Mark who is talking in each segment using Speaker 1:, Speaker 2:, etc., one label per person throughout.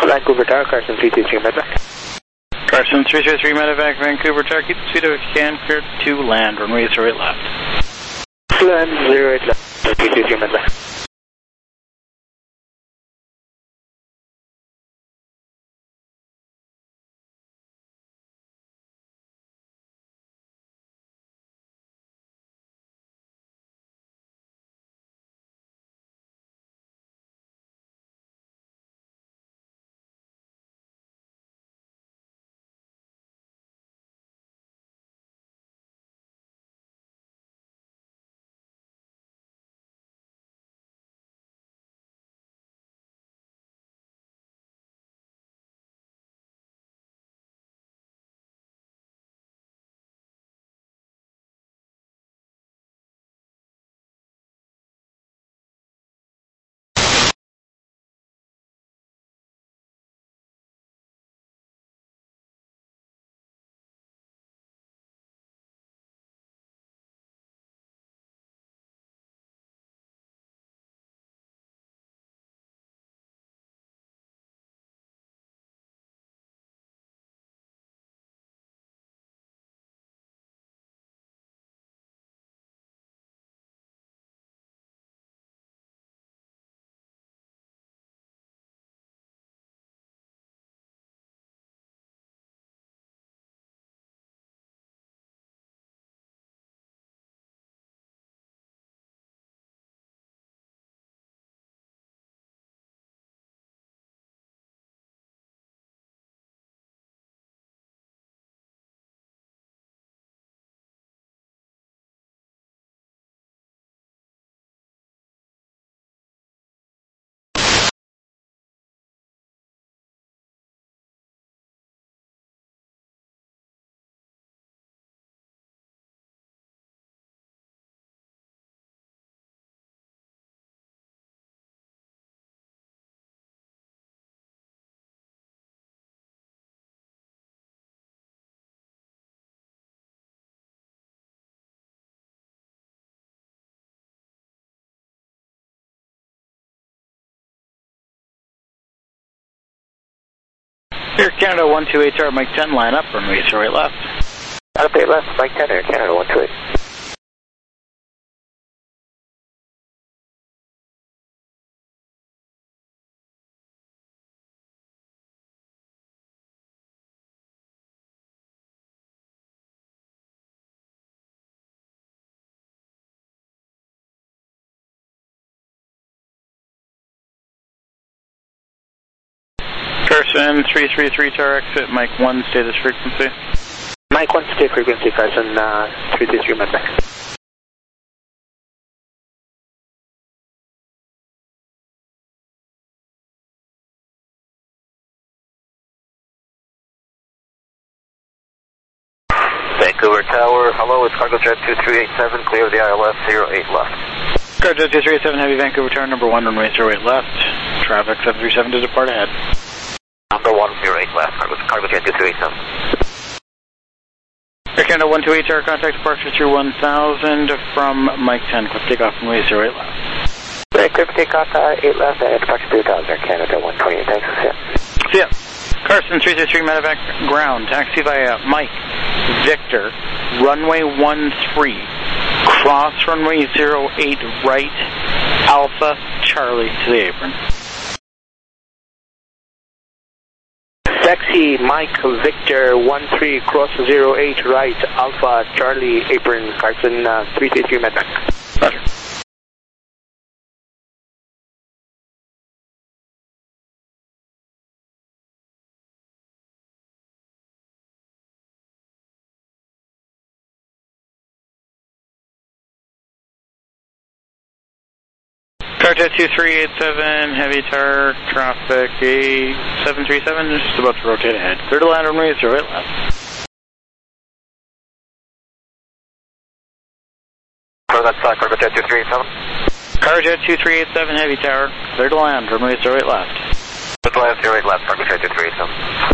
Speaker 1: Vancouver Tower, Carson 333 Medevac.
Speaker 2: Carson 333 Medevac, Vancouver Tower, keep the speed if you can, clear to land, runway 08 left.
Speaker 1: Land 08 left, 333 Medevac.
Speaker 2: Air Canada 128 Tower, Mike 10, line up, runway 08 left.
Speaker 1: Out of 8 left, Mike 10, Air Canada 128.
Speaker 2: Carson 333 Tower, exit, Mike 1, status frequency.
Speaker 1: Mike 1, stay frequency, Carson 333 Medevac. Vancouver Tower, hello, it's Cargojet 2387, clear of the ILS 08 left.
Speaker 2: Cargojet 2387, Heavy Vancouver Tower, number 1, runway 08 left. Traffic 737 to depart ahead.
Speaker 1: Number 108 left, Cargojet 2387.
Speaker 2: Air Canada 128 Tower, contact departure through 1000 from Mike 10, quick takeoff, runway 08 left.
Speaker 1: Quick takeoff 8 left, and departure 3000, Air Canada 128, thanks,
Speaker 2: See ya. Carson 333 Medevac, ground, taxi via Mike, Victor, runway 13, cross runway 08 right, Alpha, Charlie to the apron.
Speaker 1: Taxi Mike Victor 13 cross 08 right Alpha Charlie apron Carson 333 Medevac.
Speaker 2: Roger. Cargojet 2387, heavy tower, traffic 737, just about to rotate ahead. Clear to land runway 08 left.
Speaker 1: That's Cargojet 2387.
Speaker 2: Cargojet 2387, heavy tower, clear to land runway 08 left.
Speaker 1: Clear to land 08 left, Cargojet 2387.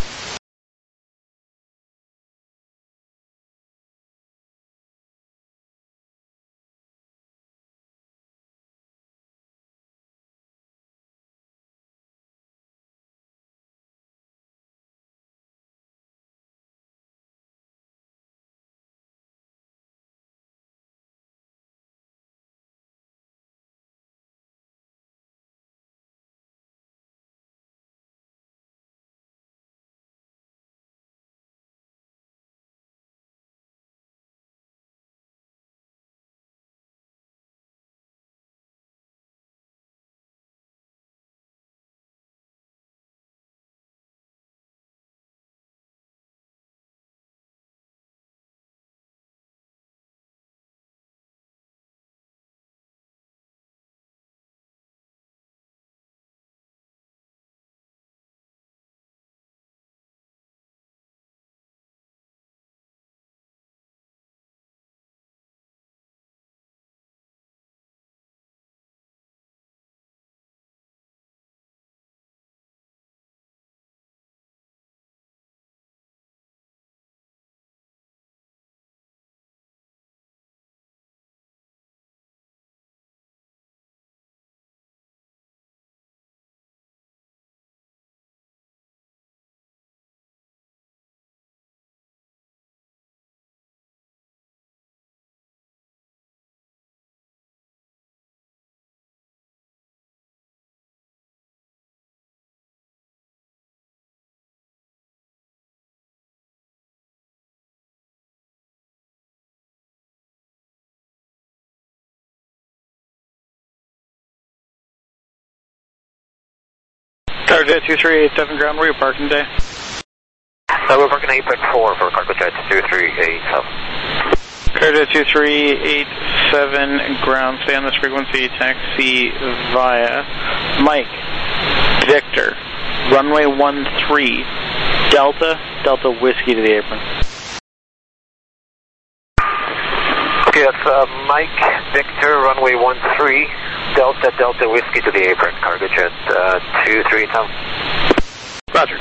Speaker 2: Cargojet 2387 ground, where are you parking today?
Speaker 1: We're parking 8.4 for Cargojet 2387.
Speaker 2: Cargojet 2387 ground, stay on this frequency, taxi via Mike, Victor, runway 13, Delta Whiskey to the apron.
Speaker 1: Okay, that's Mike, Victor, runway 13, Delta Whiskey to the apron, Cargojet 2387.
Speaker 2: Roger.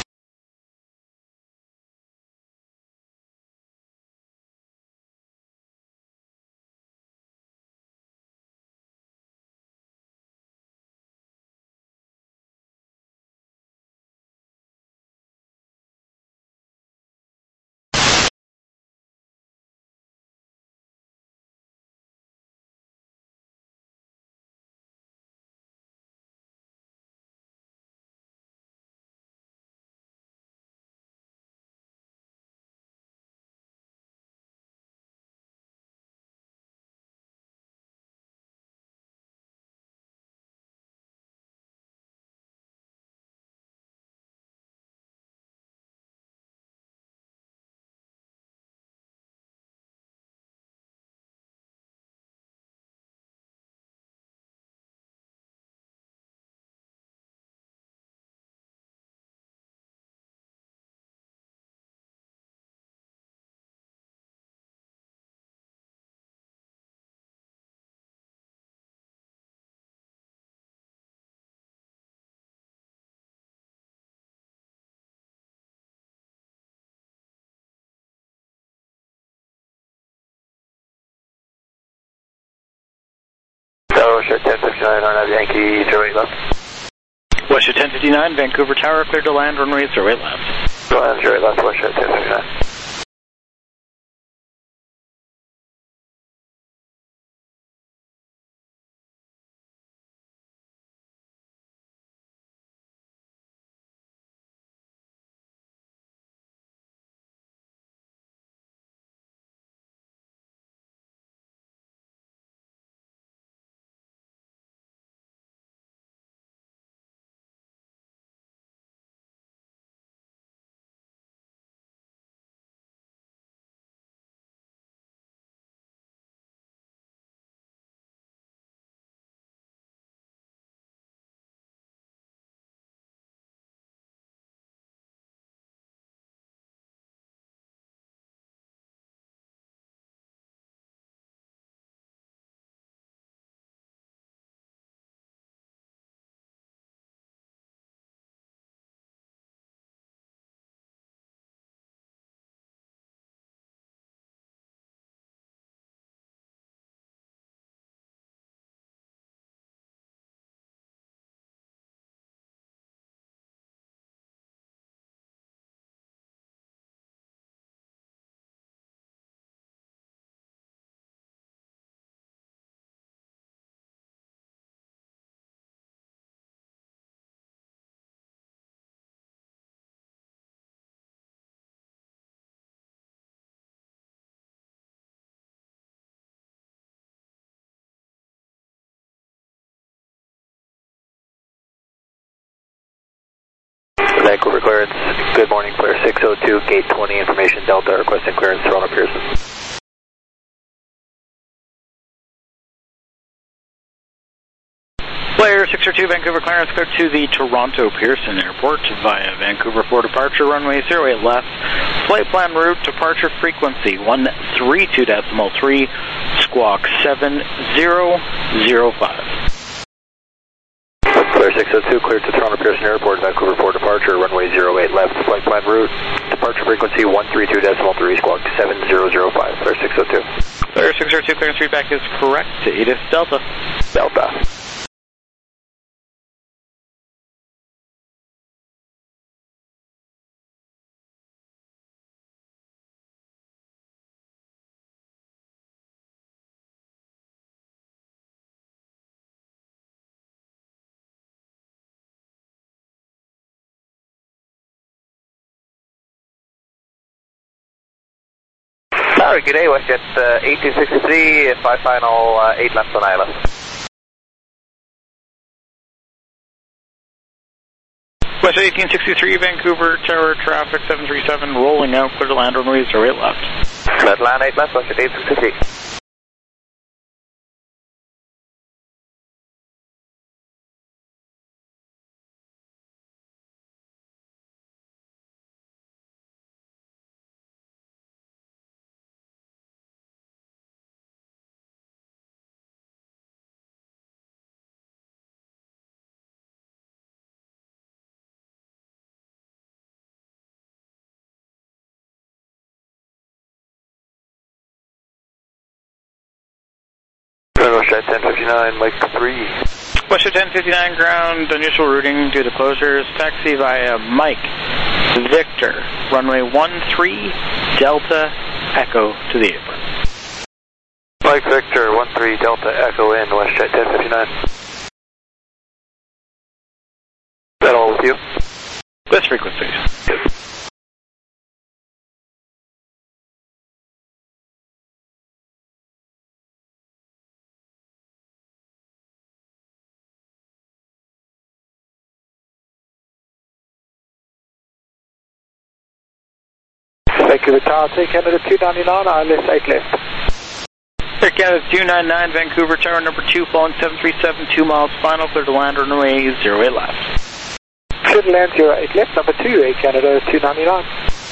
Speaker 1: Westshore 1059 on Yankee 08 left.
Speaker 2: Westshore 1059, Vancouver Tower, cleared to land, runway 08 left.
Speaker 1: Land 08 left, Westshore 1059. Vancouver clearance, good morning, clear 602, gate 20, information Delta, requesting clearance, Toronto Pearson.
Speaker 2: Player 602, Vancouver clearance, cleared to the Toronto Pearson Airport via Vancouver for departure, runway 08 left, flight plan route, departure frequency 132.3, squawk 7005.
Speaker 1: Clear 602, clear to Toronto Pearson Airport, Vancouver for departure, runway 08 left, flight plan route, departure frequency 132.3, squawk 7005, clear 602.
Speaker 2: Clear 602, clearance feedback is correct, Edith Delta.
Speaker 1: Delta. Sorry, good day, WestJet 1863, 5 final 8 left on ILS.
Speaker 2: West 1863, Vancouver Tower, traffic 737, rolling out, clear to land runway 08 left.
Speaker 1: Clear to land 8 left, West 1863. West 1059, Mike 3.
Speaker 2: West 1059 ground, unusual routing due to closures. Taxi via Mike, Victor, runway 13, Delta, Echo to the apron.
Speaker 1: Mike Victor, 13 Delta Echo in, WestJet 1059. Is that all with you?
Speaker 2: Best frequencies.
Speaker 1: Good. Vancouver Tower, take Canada 299, ILS 8 left.
Speaker 2: Air Canada 299, Vancouver Tower number 2, falling 737, 2 miles final, clear to land runway 08 left.
Speaker 1: Clear to land 08 left, number 2, Air Canada 299.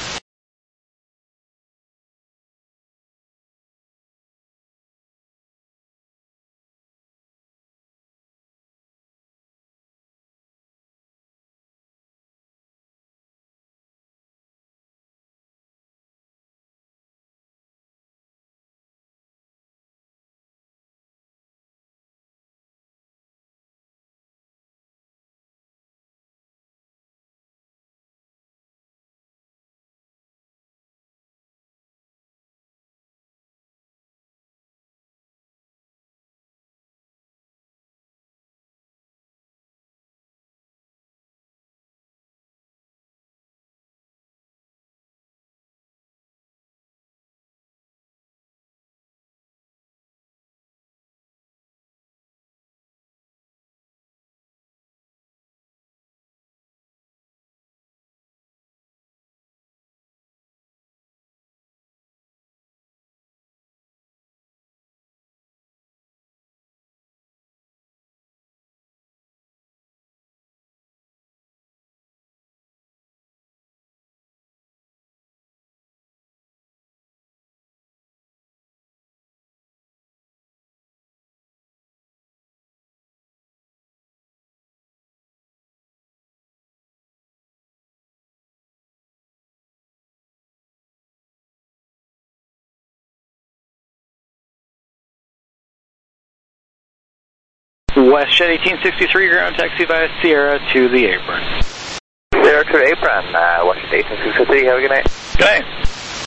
Speaker 2: WestJet 1863, ground taxi via Sierra to the apron.
Speaker 1: Sierra to the apron, WestJet 1863, have a good night.
Speaker 2: Good night.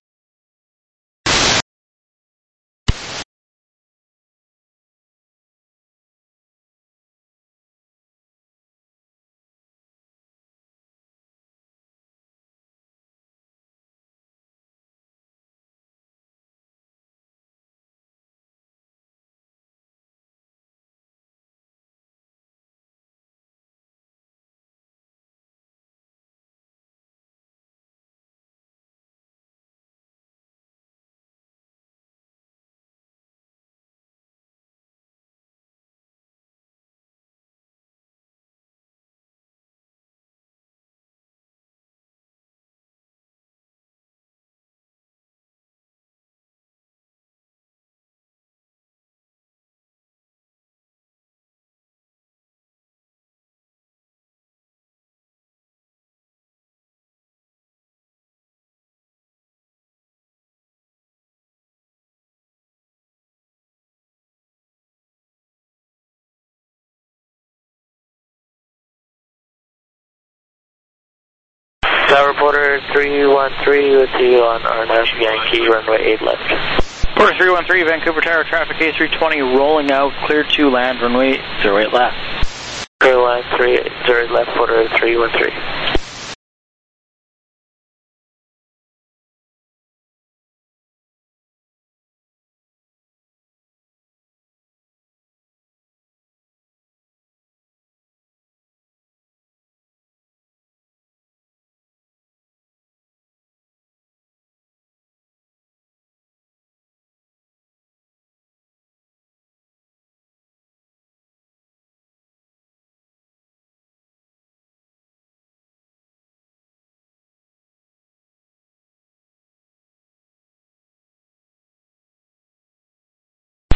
Speaker 1: Tower Reporter 313 with you on RNF Yankee, runway 8 left.
Speaker 2: Porter 313, Vancouver Tower, traffic A320, rolling out, clear to land, runway 08 left.
Speaker 1: Clear to land 08 left, Porter 313.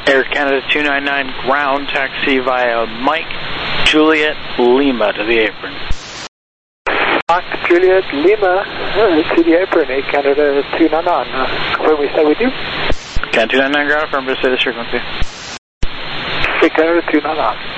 Speaker 2: Air Canada 299 ground, taxi via Mike Juliet Lima to the apron.
Speaker 3: Mike Juliet Lima to the apron, Air Canada 299. Confirm we stay with you.
Speaker 2: Canada 299 ground, affirm to say this frequency.
Speaker 3: Air Canada 299.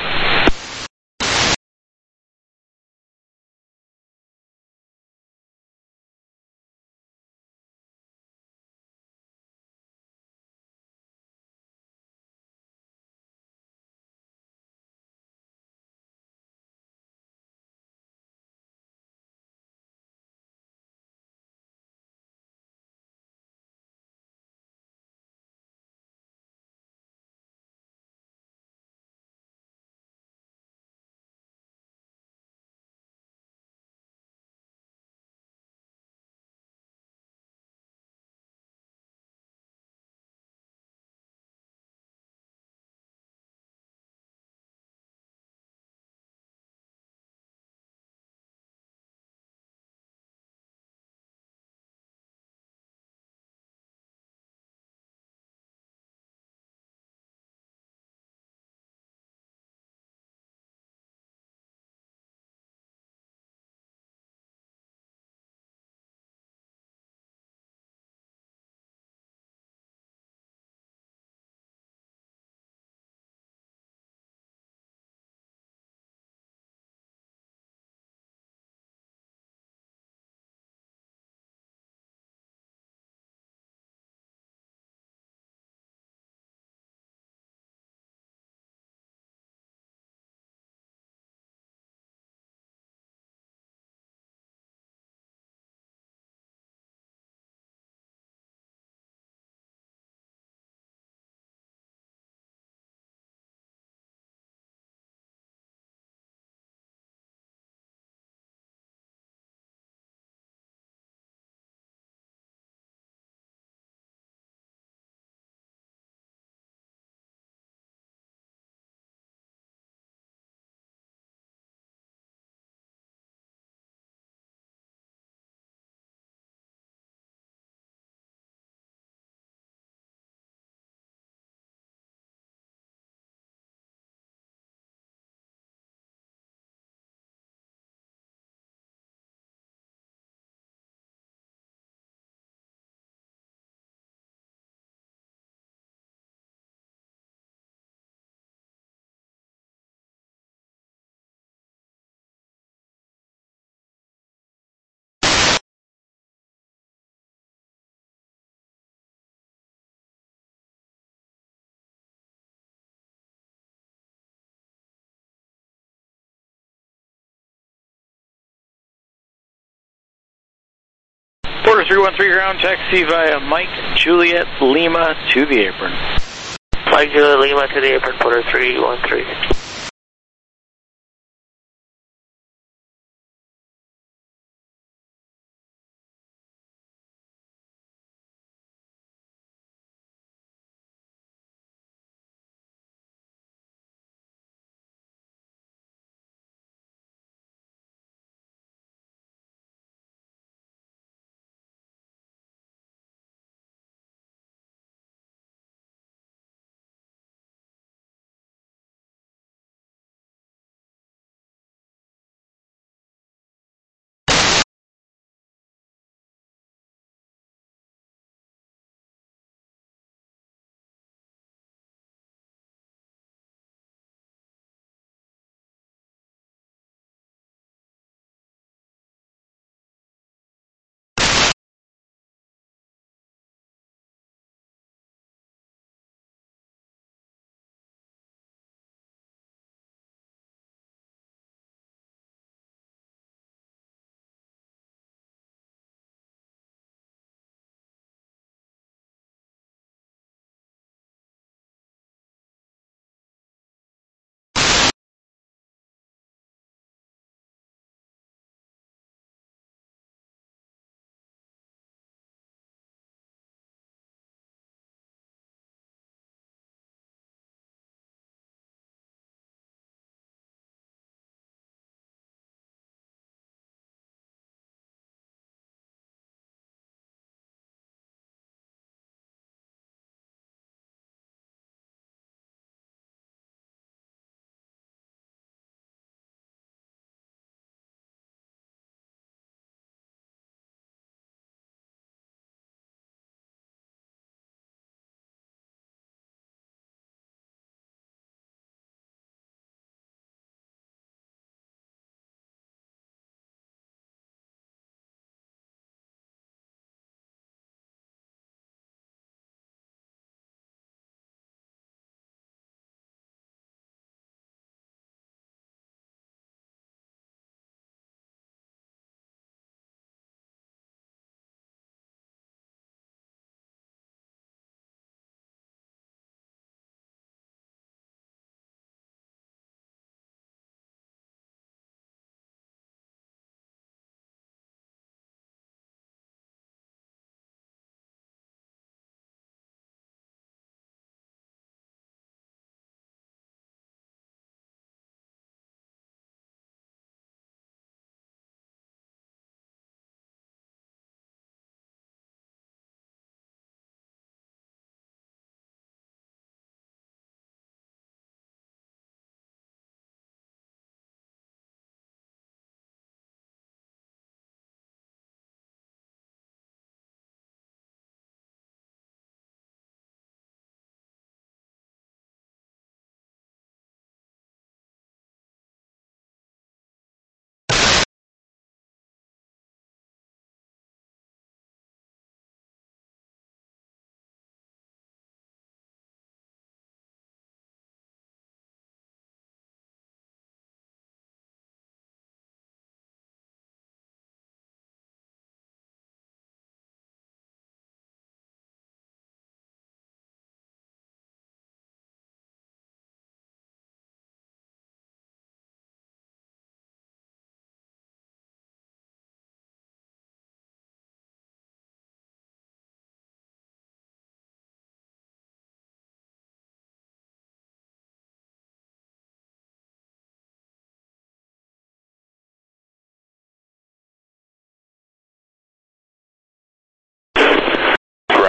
Speaker 2: Porter 313 ground, taxi via Mike Juliet Lima to the apron.
Speaker 4: Mike Juliet Lima to the apron, Porter 313.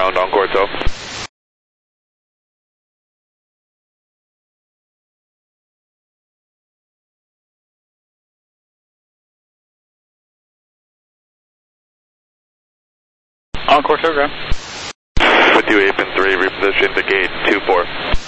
Speaker 1: ground, Encore Tow.
Speaker 2: Encore Tow, ground.
Speaker 1: With you, Apron 3, reposition to gate 24.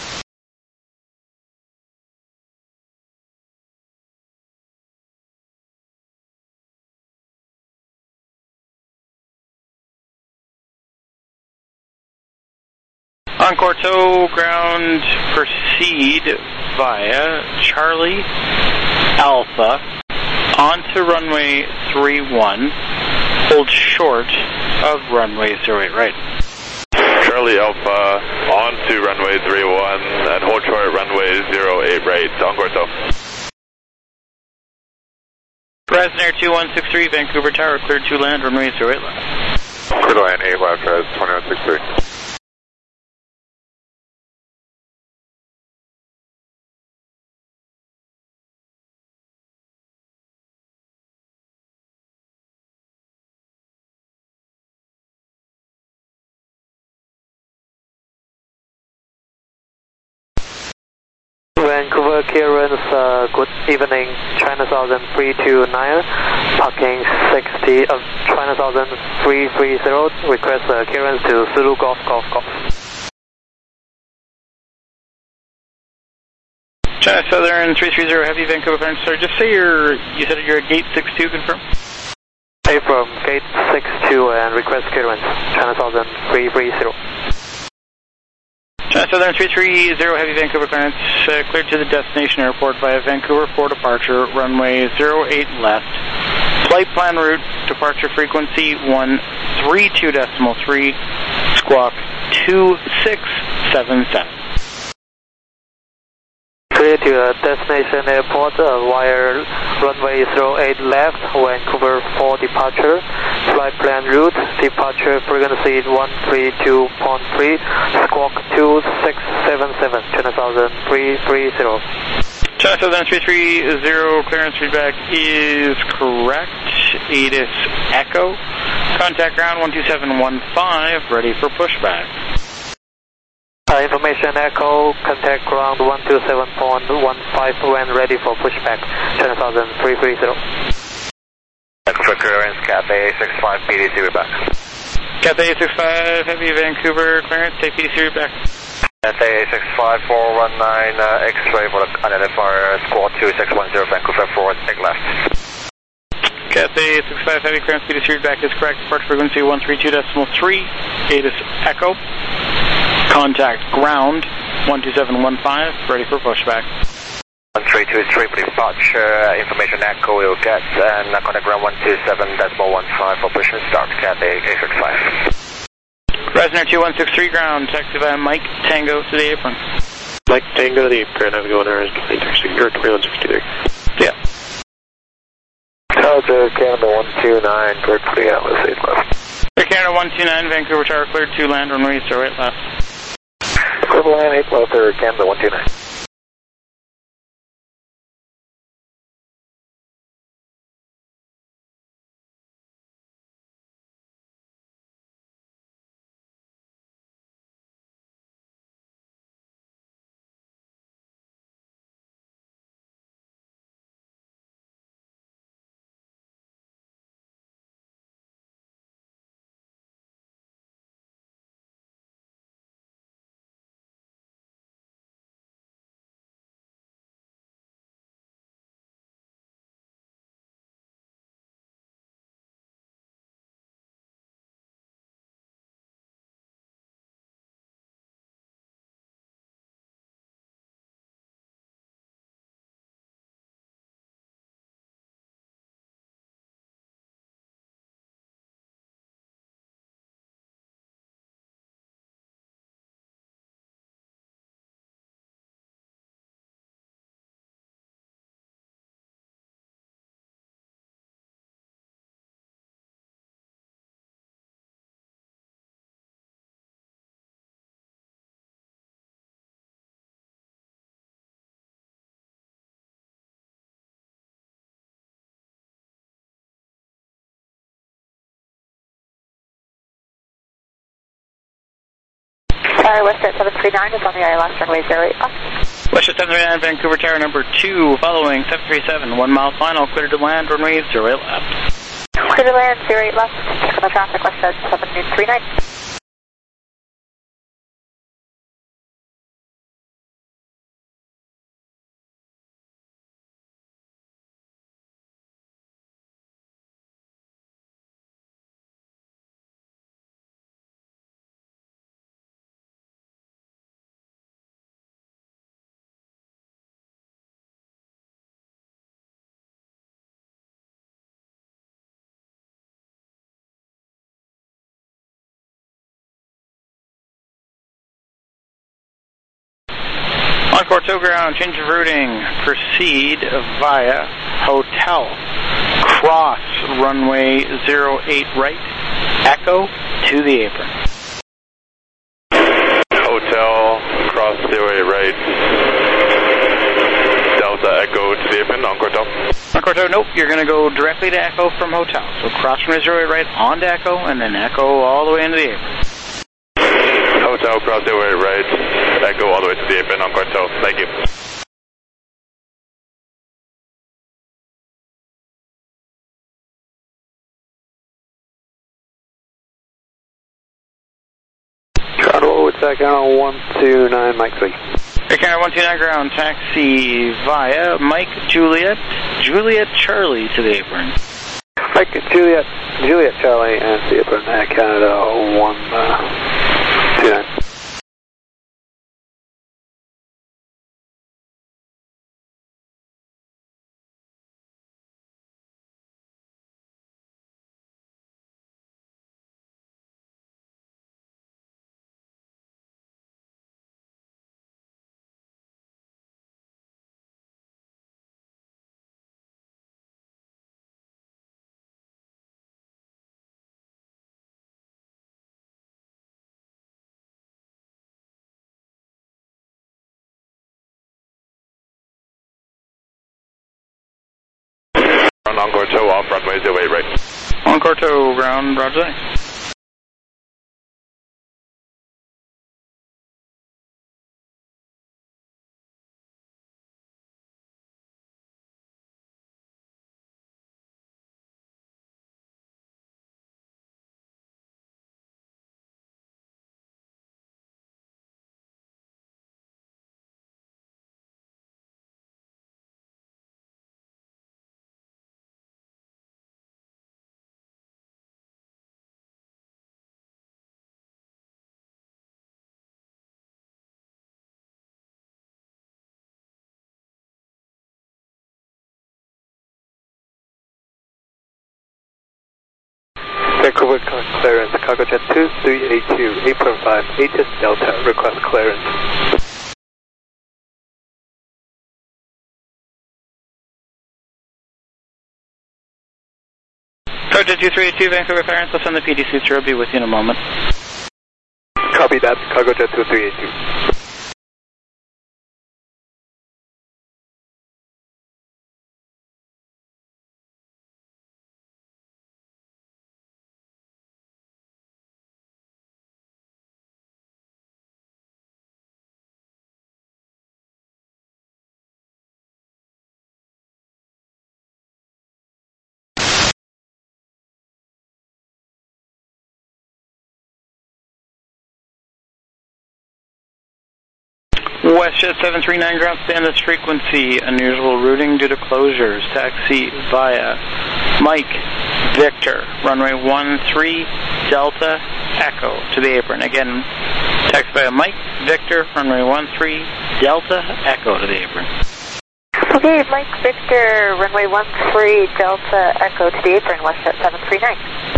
Speaker 2: Encore Tow, ground, proceed via Charlie Alpha onto runway 31, hold short of runway 08 right.
Speaker 1: Charlie Alpha onto runway 31 and hold short runway 08 right, Encore Tow.
Speaker 2: Horizon Air 2163, Vancouver Tower, cleared to land, runway 08 left.
Speaker 1: Clear to land 8 left, 2163.
Speaker 3: Vancouver clearance, good evening, China Southern 329, parking 60 of China Southern 330, request clearance to Zulu Golf Golf Golf.
Speaker 2: China Southern 330, Heavy Vancouver clearance. Sorry, just say you said you're at gate 62, confirm?
Speaker 3: Hey, from gate 62 and request clearance, China Southern 330.
Speaker 2: China Southern 330, Heavy Vancouver clearance, cleared to the destination airport via Vancouver for departure, runway 08 left. Flight plan route, departure frequency 132.3, squawk 2677.
Speaker 3: Clear to destination airport via runway 08 left, Vancouver for departure. Flight plan route, departure frequency 132.3, squawk 2677, China Southern 330.
Speaker 2: China Southern 330, clearance feedback is correct. ATIS Echo. Contact ground 12715, ready for pushback.
Speaker 3: Information Echo, contact ground 127.15 when ready for pushback, China Southern 330.
Speaker 1: For clearance, Cathay 65 PDC, we're back.
Speaker 2: Cathay 65, Heavy Vancouver clearance, take PDC back.
Speaker 1: Cathay 65 419, X-ray for the identifier, squawk 2610, Vancouver forward, take left.
Speaker 2: Cathay 65 Heavy clearance, PDC back is correct, departure frequency 132.3, ATIS Echo. Contact ground 12715, ready for pushback.
Speaker 1: 1323 for departure, information Echo will get, and contact ground 127.15 for push and start, Cathay 865.
Speaker 2: Horizon Air 2163 ground, taxi via Mike Tango to the apron.
Speaker 5: Mike Tango to the apron, I'm going to 2163.
Speaker 2: Yeah.
Speaker 3: Tower Canada 129, cleared for the Atlas 8 left.
Speaker 2: Air Canada 129, Vancouver Tower cleared to land, runway 08 left.
Speaker 3: Clear to land 8 left, Air Canada 129.
Speaker 6: WestJet 739 is on the ILS runway 08 left.
Speaker 2: WestJet 739, Vancouver Tower number 2, following 737, 1 mile final, clear to land, runway 08 left.
Speaker 6: Clear to land, 08 left, check on the traffic, WestJet 739.
Speaker 2: Encore tow ground, change of routing, proceed via hotel, cross runway 08 right, echo to the apron.
Speaker 5: Hotel, cross 08 right, Delta Echo to the apron, Encore tow.
Speaker 2: Encore tow, nope, you're going to go directly to echo from hotel. So cross runway 08 right, on to echo, and then echo all the way into the apron.
Speaker 5: Hotel, cross 08 right, Echo all the way to the apron, Encore tow. Thank you.
Speaker 3: Toronto, it's back on 129, Mike 3.
Speaker 2: Air Canada 129 ground, taxi via Mike Juliet, Juliet Charlie to the apron.
Speaker 3: Mike Juliet Charlie, and the apron, Air Canada 129.
Speaker 5: Encore tow off runway 08 right.
Speaker 2: Encore tow ground, roger that.
Speaker 3: Vancouver clearance, Cargojet 2382, 8.5, HS Delta, request clearance.
Speaker 2: Cargojet 2382, Vancouver clearance, I'll send the PDC through, I'll be with you in a moment.
Speaker 3: Copy that, Cargojet 2382.
Speaker 2: WestJet 739 ground, standard frequency, unusual routing due to closures, taxi via Mike Victor, runway 13, Delta Echo to the apron. Again, taxi via Mike Victor, runway 13, Delta Echo to the apron.
Speaker 6: Okay, Mike Victor, runway 13, Delta Echo to the apron, WestJet 739.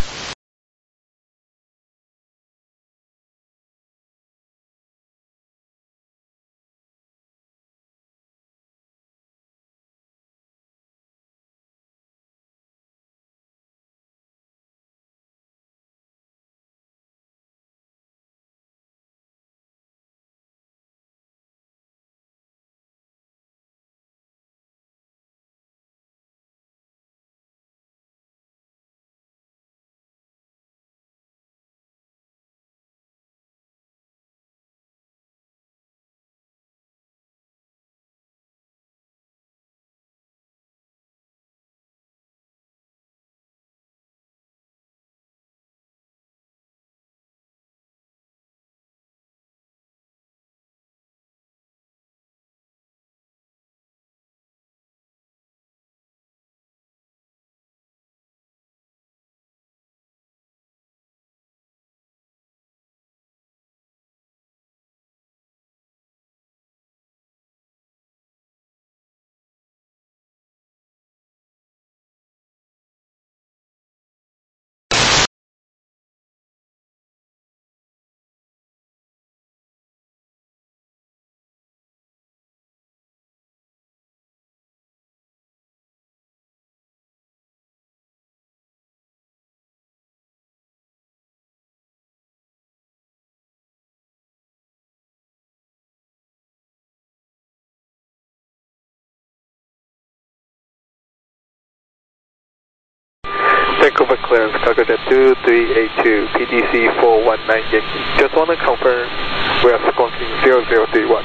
Speaker 3: Vancouver clearance, cargo jet 2382, PDC 419 Yankee. Just want to confirm we are squawking 0031.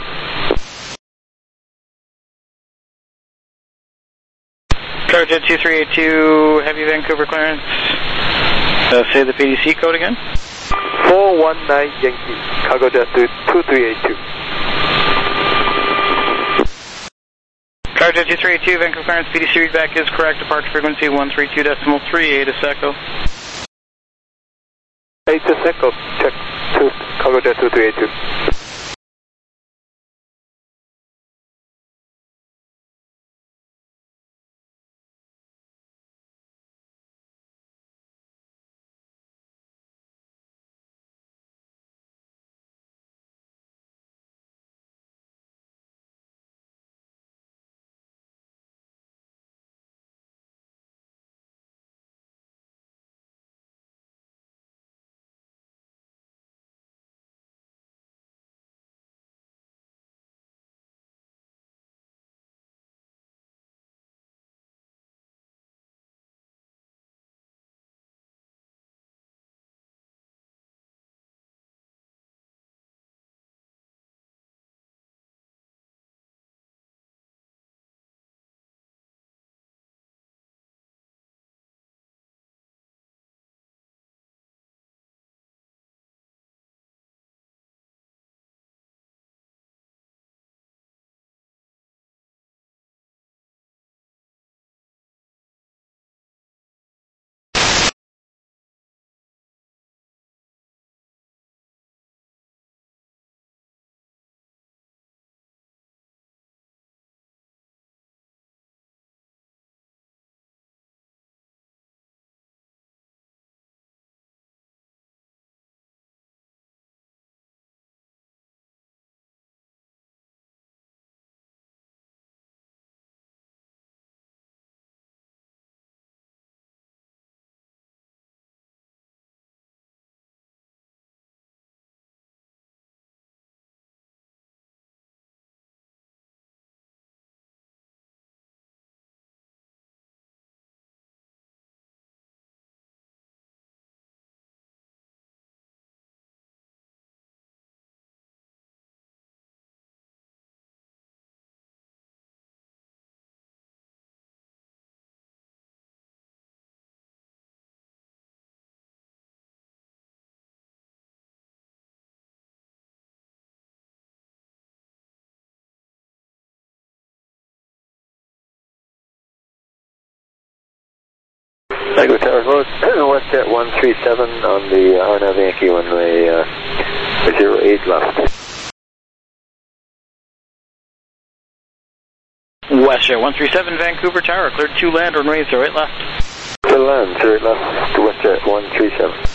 Speaker 2: Cargo jet 2382, heavy Vancouver clearance. Say the PDC code again.
Speaker 3: 419 Yankee, cargo jet 2382.
Speaker 2: Cargo jet 2382, Vancouver clearance, PDC readback is correct, departure frequency 132.38 Echo.
Speaker 3: 8 Echo, check cargo jet 2382.
Speaker 1: Tango Tower, WestJet 137 on the RNAV Yankee runway 08 left.
Speaker 2: WestJet 137, Vancouver Tower, cleared to land, runway 08 left.
Speaker 1: To land, 08 left to WestJet 137.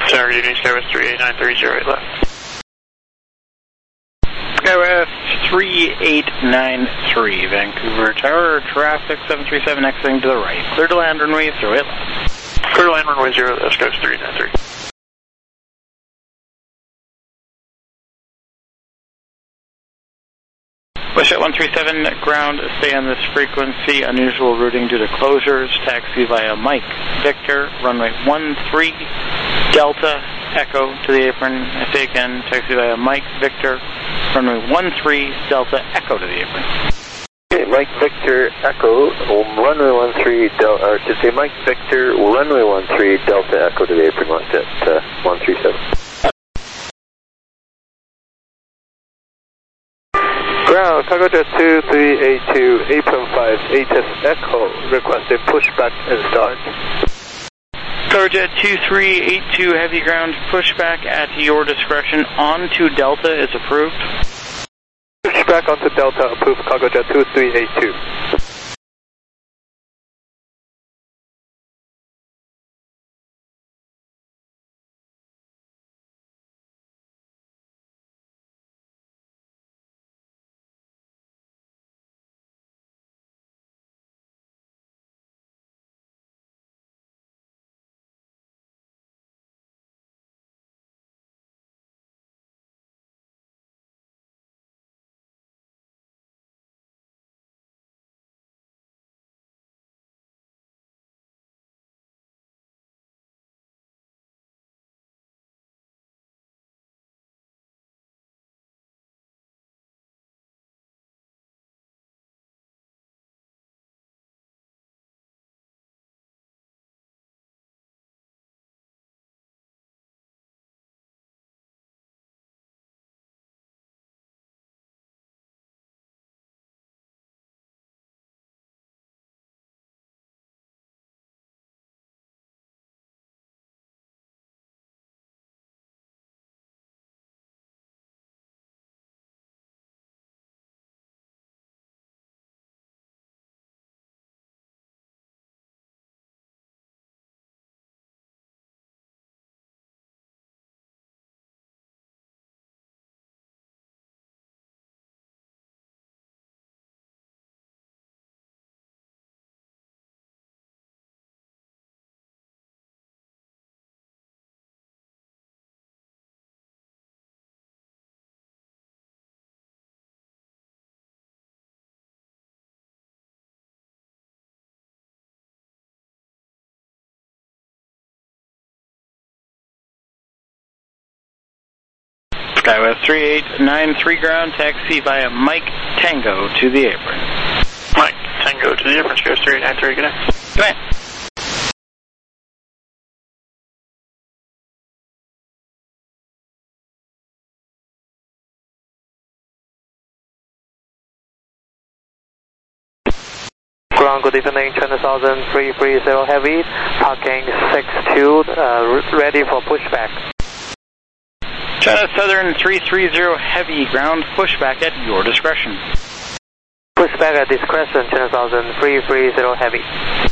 Speaker 4: Tower Union Skywest 38930 left.
Speaker 2: Skywest 3893, Vancouver Tower, traffic 737 exiting to the right. Clear to land runway 08 left.
Speaker 4: Clear to land runway 0 left, Skywest 393.
Speaker 2: WestJet 137, ground, stay on this frequency, unusual routing due to closures, taxi via Mike, Victor, runway 13, Delta, Echo to the apron, I say again, taxi via Mike, Victor, runway 13, Delta, Echo to the apron.
Speaker 1: Okay, Mike, Victor, Echo, runway 13, Delta, or to say Mike, Victor, runway 13, Delta, Echo to the apron, WestJet 137.
Speaker 3: Ground, Cargojet 2382, apron 5, HS Echo, requesting pushback and start.
Speaker 2: Cargojet 2382, heavy ground, pushback at your discretion onto Delta is approved.
Speaker 3: Pushback onto Delta, approved, Cargojet 2382.
Speaker 2: Skywest 3893, ground, taxi via Mike, Tango to the apron.
Speaker 4: Mike, Tango to the apron, Skywest 3893, good night.
Speaker 2: Good night.
Speaker 3: Ground, good evening, China Southern 330 Heavy, parking 62, ready for pushback.
Speaker 2: China Southern 330 Heavy, ground, pushback at your discretion.
Speaker 3: Pushback at discretion, China Southern 330 Heavy.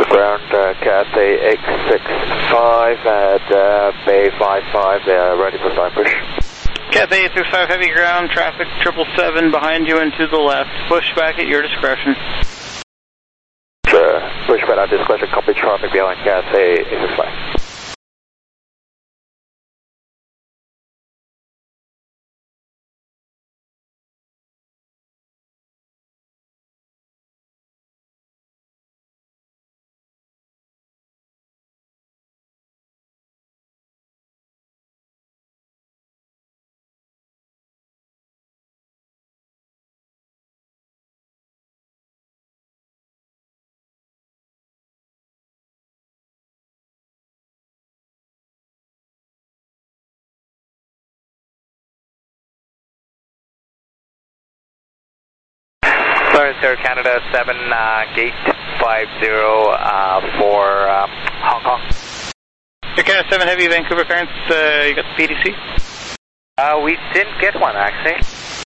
Speaker 1: Ground, Cathay X65 at Bay 55, ready for side push.
Speaker 2: Cathay 865 heavy ground, traffic 777 behind you and to the left. Push back at your discretion.
Speaker 1: Push back at discretion, copy traffic behind Cathay 865.
Speaker 3: Air Canada 7, gate 50 for Hong Kong.
Speaker 2: Air Canada 7 heavy, Vancouver clearance, you got the PDC?
Speaker 3: We didn't get one actually.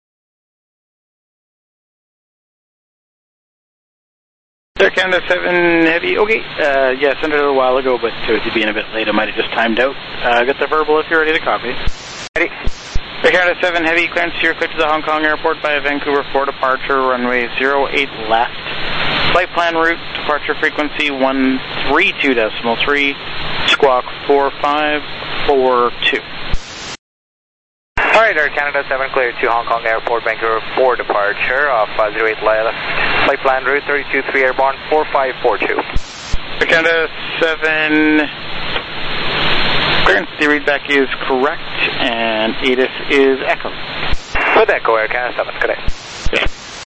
Speaker 2: Air Canada 7 heavy, okay. Yeah, sent it a while ago, but with you being a bit late, I might have just timed out. Get the verbal if you're ready to copy.
Speaker 3: Ready.
Speaker 2: Air Canada 7 heavy, clearance to your clear to the Hong Kong airport by Vancouver 4 departure, runway 08 left. Flight plan route, departure frequency 132.3, squawk 4542.
Speaker 3: Alright, Air Canada 7 clear to Hong Kong airport, Vancouver 4 departure, 08 left. Flight plan route 323 airborne 4542.
Speaker 2: Air Canada 7... clearance, the readback is correct, and ATIS is Echo.
Speaker 3: Good Echo, Air Canada 7, good day.
Speaker 2: Yeah.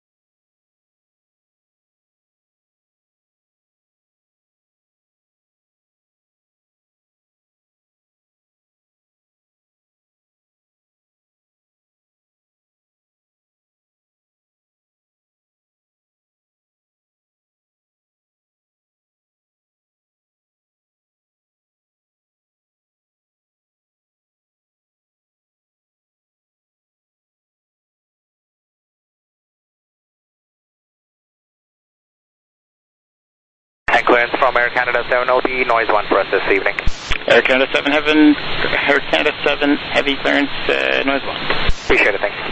Speaker 3: And clearance from Air Canada 7 OD, noise 1 for us this evening.
Speaker 2: Air Canada 7 heavy clearance, noise 1.
Speaker 3: Appreciate it, thanks.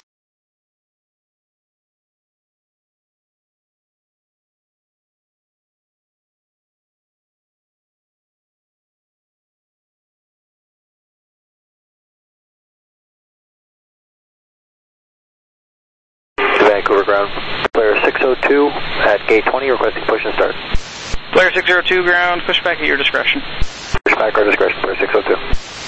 Speaker 1: Vancouver ground, Player 602 at gate 20, requesting push and start.
Speaker 2: Player 602 ground, push back at your discretion.
Speaker 1: Push back our discretion, Player 602.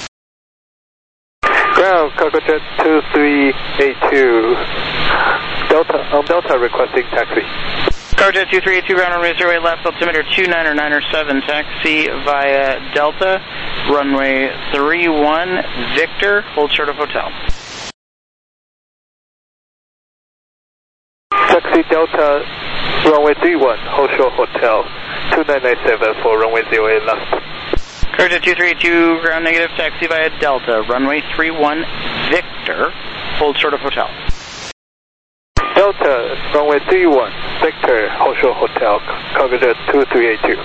Speaker 3: Ground, Cargo Jet 2382. Delta requesting taxi.
Speaker 2: Cargo Jet 2382 ground, runway 08 left, altimeter 299er7, taxi via Delta, runway 31, Victor, hold short of hotel.
Speaker 3: Taxi Delta, runway 31, hold short hotel, 2997 for runway 08 left.
Speaker 2: Cargo Jet 2382 ground negative, taxi via Delta, runway 31, Victor, hold short of hotel.
Speaker 3: Delta, runway 31, Victor, hold short hotel, Cargo Jet 2382.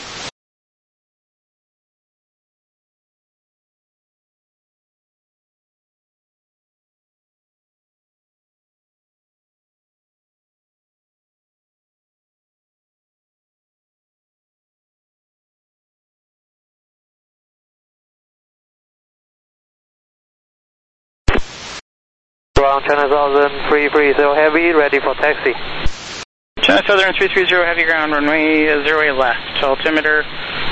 Speaker 3: Ground China Southern 330 heavy, ready for taxi.
Speaker 2: China Southern 330 heavy ground, runway 08 left, altimeter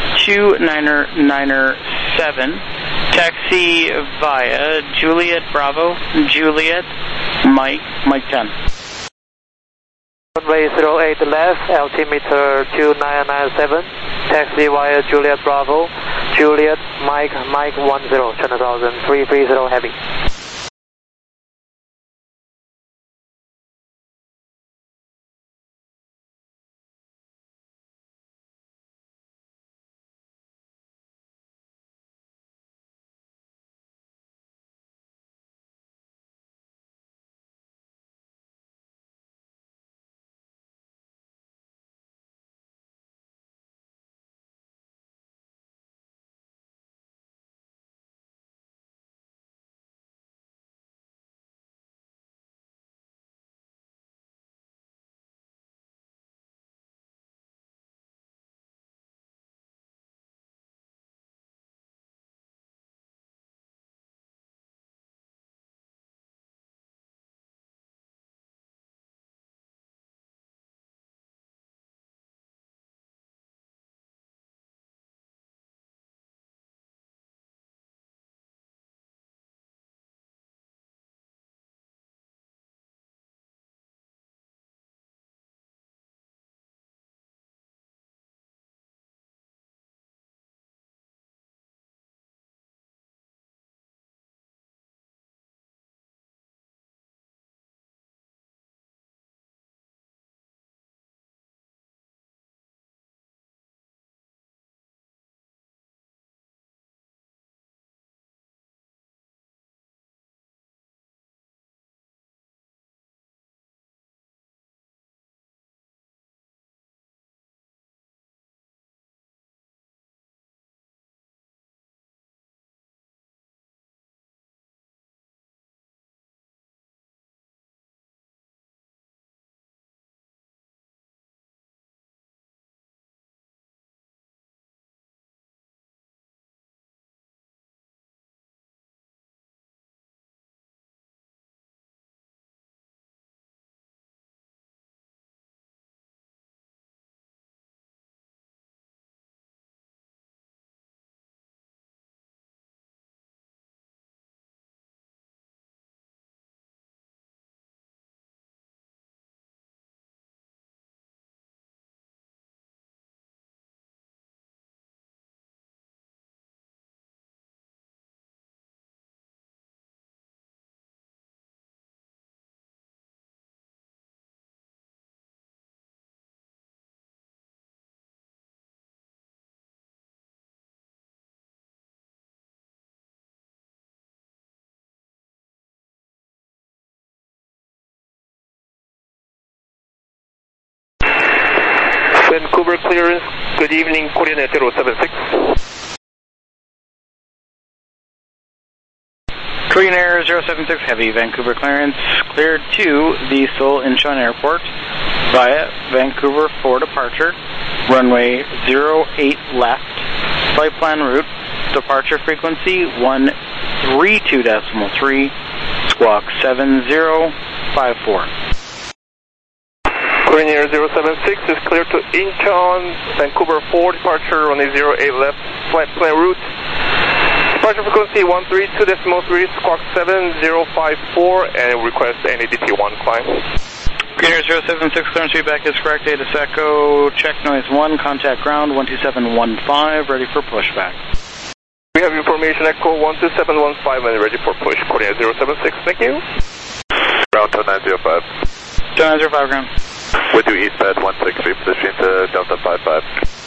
Speaker 2: 299er7, taxi via Juliet Bravo, Juliet, Mike 10.
Speaker 3: Runway 08 left, altimeter 2997, taxi via Juliet Bravo, Juliet, Mike 10, China Southern 330 heavy.
Speaker 7: Vancouver clearance. Good evening, Korean Air 076.
Speaker 2: Korean Air 076 Heavy, Vancouver clearance, cleared to the Seoul Incheon Airport via Vancouver for departure, runway 08 left, flight plan route, departure frequency 132.3, squawk 7054.
Speaker 7: Korean Air 076 is clear to Incheon, Vancouver for departure, runway 08 left, flight plan route. Departure frequency 132.3, squawk 7054, and request NADP1 climb.
Speaker 2: Korean Air 076, clearance feedback is correct. ATIS Echo, check noise 1, contact ground 12715, ready for pushback.
Speaker 7: We have information Echo 12715 and ready for push. Korean Air 076, thank you.
Speaker 5: Ground 10905.
Speaker 2: 10905 ground.
Speaker 5: With you eastbound 163, position to Delta 55.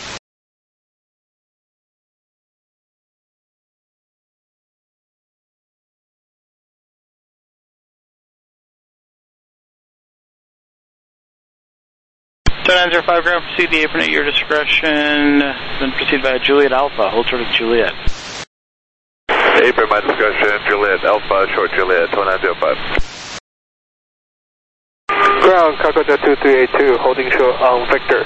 Speaker 2: So 905 ground, proceed the apron at your discretion, then proceed by Juliet Alpha, hold short of Juliet.
Speaker 5: Apron, my discretion, Juliet Alpha, short Juliet, 10905.
Speaker 3: Ground, Cargojet 2382, holding short on Victor.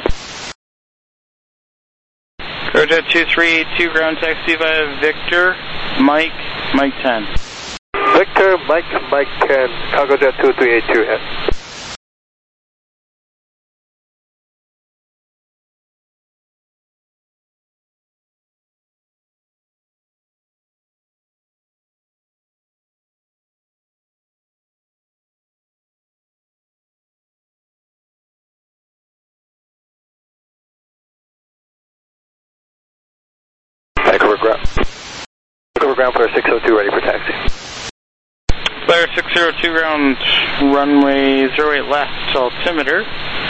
Speaker 2: Cargojet 2382, ground taxi via Victor, Mike 10.
Speaker 3: Victor, Mike 10, Cargojet 2382 head.
Speaker 1: Vancouver ground, Flare 602, ready for taxi.
Speaker 2: Flare 602 ground, runway 08 left, altimeter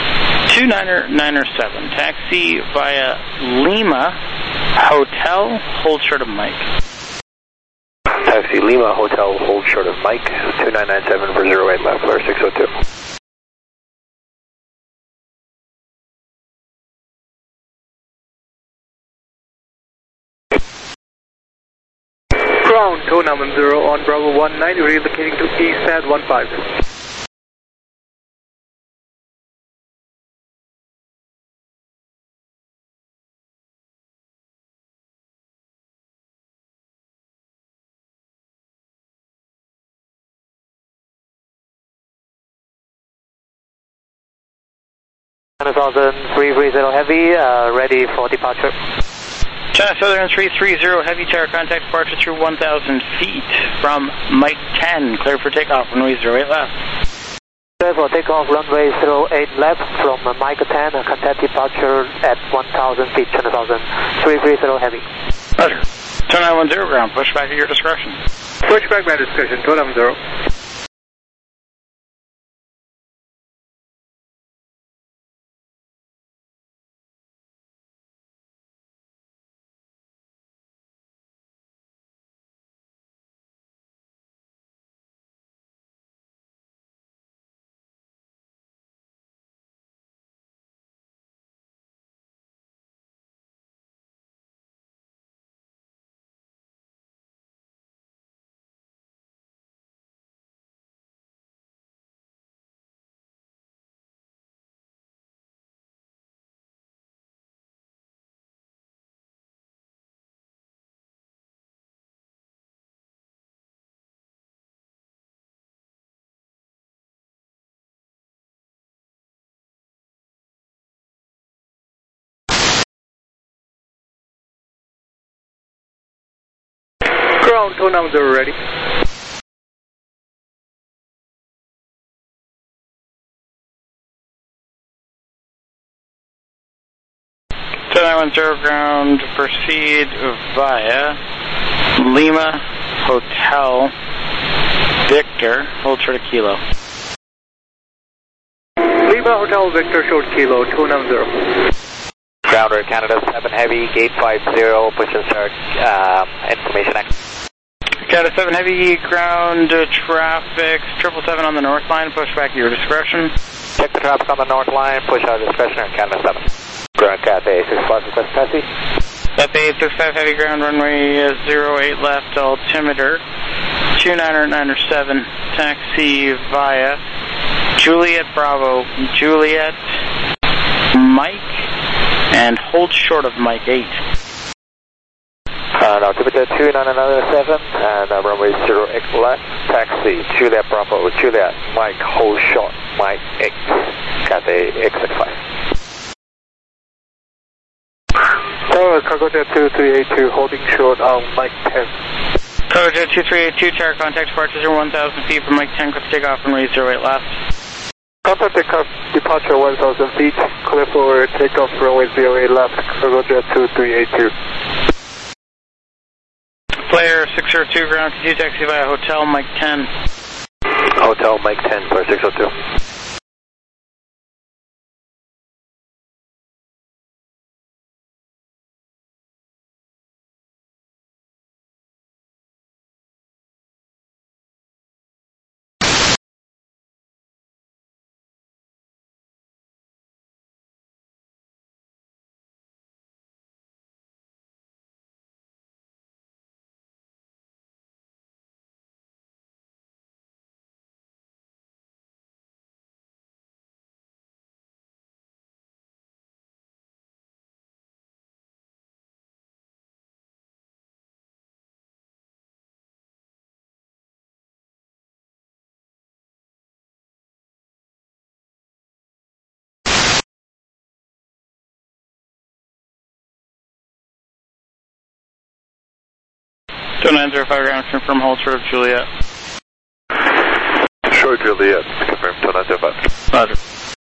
Speaker 2: 2997. Taxi via Lima Hotel, hold short of Mike.
Speaker 1: Taxi Lima Hotel, hold short of Mike, 2997 for 08 left, Flare 602.
Speaker 3: Ground, 290 on Bravo 19, relocating to ESAD 15. China Southern 330 Heavy, ready for departure.
Speaker 2: China Southern 330 Heavy, tower contact departure through 1,000 feet from Mike 10, clear for takeoff, runway 08 left.
Speaker 3: Clear for takeoff, runway 08 left from Mike 10, contact departure at 1,000 feet, China Southern 330 Heavy.
Speaker 2: Roger. 2910 ground, pushback at your discretion.
Speaker 3: Pushback by discretion, 290. Ground, 290 ready.
Speaker 2: Ground, proceed via Lima Hotel Victor, hold short of Kilo.
Speaker 3: Lima Hotel Victor, short Kilo, 290.
Speaker 1: Grounder, Canada 7 Heavy, gate 50, push and start, information X.
Speaker 2: Canada 7 Heavy, ground traffic, 777 on the north line, push back at your discretion.
Speaker 1: Check the traffic on the north line, push out discretion at Canada 7. Ground Cathay 865, request taxi.
Speaker 2: Cathay 865, heavy ground, runway 08 left, altimeter 29907, taxi via Juliet Bravo, Juliet Mike, and hold short of Mike 8.
Speaker 1: Altimeter 29907, and runway 08 left, taxi Juliet Bravo, Juliet Mike, hold short Mike 8, Cathay 865.
Speaker 3: Cargo Jet 2382, holding short on Mike 10.
Speaker 2: Cargo Jet 2382, tower contact departure 1000 feet from Mike 10, clear for takeoff, runway 08 left.
Speaker 3: Contact departure 1000 feet, clear for takeoff, runway 08 left, Cargo Jet 2382.
Speaker 2: Player 602, ground, continue taxi via Hotel Mike 10.
Speaker 1: Hotel Mike 10, player 602.
Speaker 2: So 905 ground, confirm hold short of Juliet.
Speaker 5: Short Juliet, confirm 2905.
Speaker 2: Roger.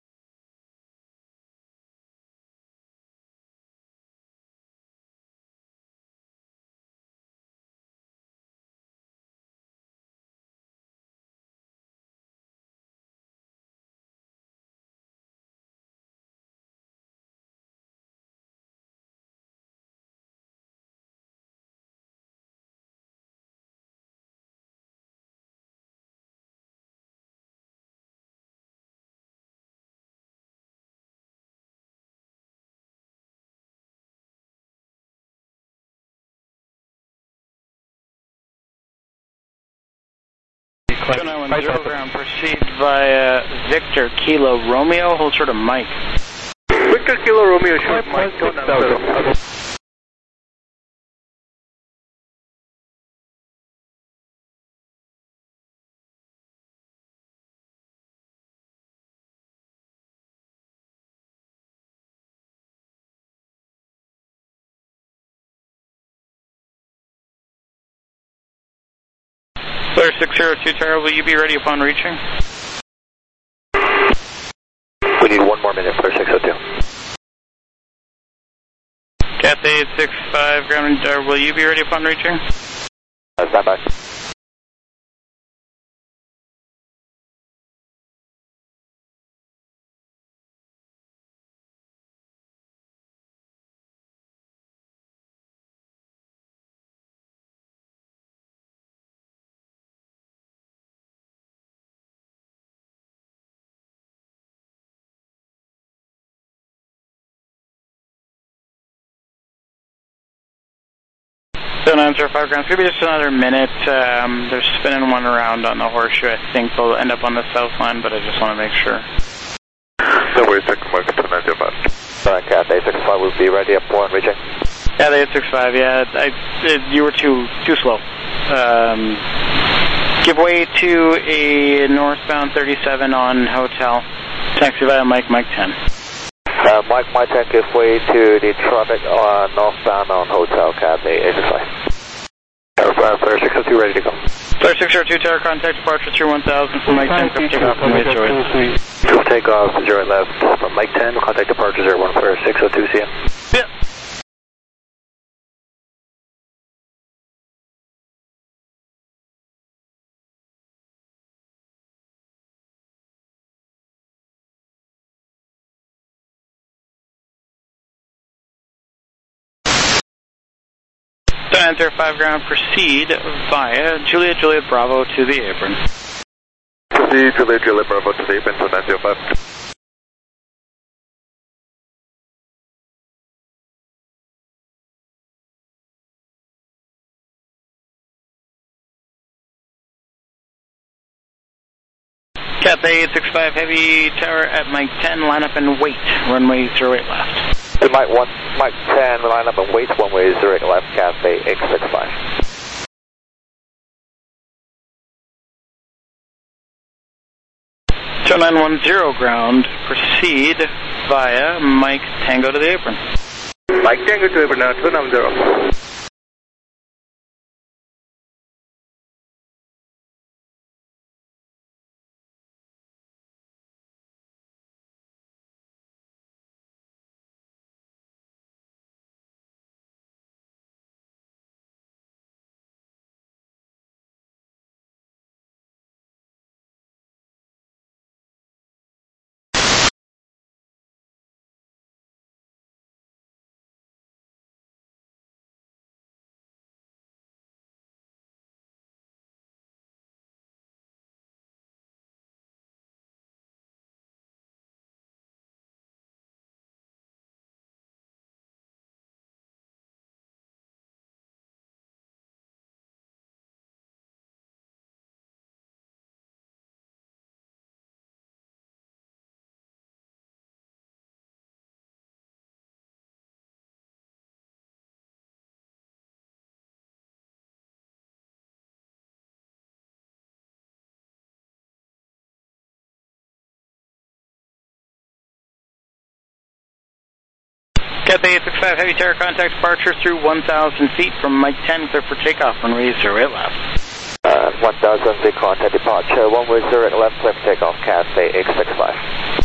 Speaker 2: So 910 ground, proceed via Victor Kilo Romeo, hold short of Mike.
Speaker 3: Victor Kilo Romeo, short Mike 290.
Speaker 2: Player 602 Tower, will you be ready upon reaching?
Speaker 1: We need 1 more minute, player 602.
Speaker 2: Cathay 865 ground, will you be ready upon reaching?
Speaker 1: Stand by.
Speaker 2: So 905 ground, maybe just another minute. They're spinning one around on the horseshoe. I think they'll end up on the south line, but I just want to make sure.
Speaker 5: No worries, second mark, 2905.
Speaker 1: Cathay 865 will be ready upon reaching.
Speaker 2: Cathay 865, yeah, you were too slow. Give way to a northbound 37 on Hotel. Taxi via Mike 10.
Speaker 1: Mike 10, give way to the traffic northbound on Hotel Cathay 865. Player 602 ready to go.
Speaker 2: Player 602 tower contact departure through 1000 from Mike 10, come take off from Mike 08.
Speaker 1: We'll take off 08 left from Mike 10, contact departure 01 player 602, see ya.
Speaker 2: Yeah. Enter 5 ground, proceed via Juliet Bravo to the apron.
Speaker 5: Proceed Juliet Bravo to the apron, so 905.
Speaker 2: Cathay 865 Heavy Tower at Mike 10, line up and wait, runway 08 left.
Speaker 1: To Mike 10, line up and wait, runway 08 left, Cathay 865.
Speaker 2: 2910 ground, proceed via Mike Tango to the apron.
Speaker 7: Mike Tango to apron now, 290.
Speaker 2: Cathay 865 Heavy Tower, contact departure through 1,000 feet from Mike 10, clear for takeoff, runway 08 left.
Speaker 1: 1,000 feet contact departure, runway 08 left, clear for takeoff, Cathay 865.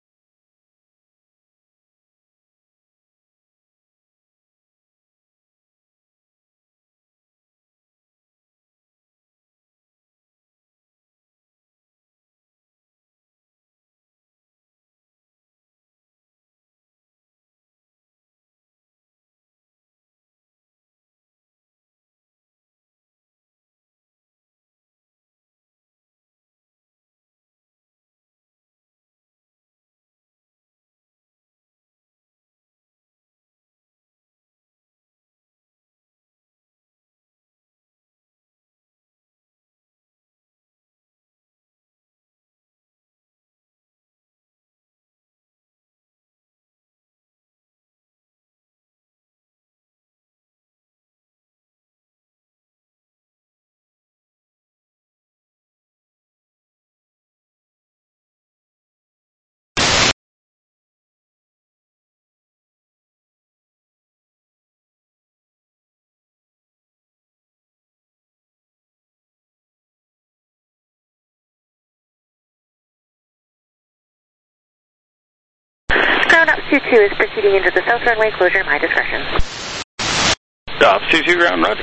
Speaker 6: Ground Ops 22 is proceeding into the south runway, closure at my discretion.
Speaker 2: Ops 22 ground, roger.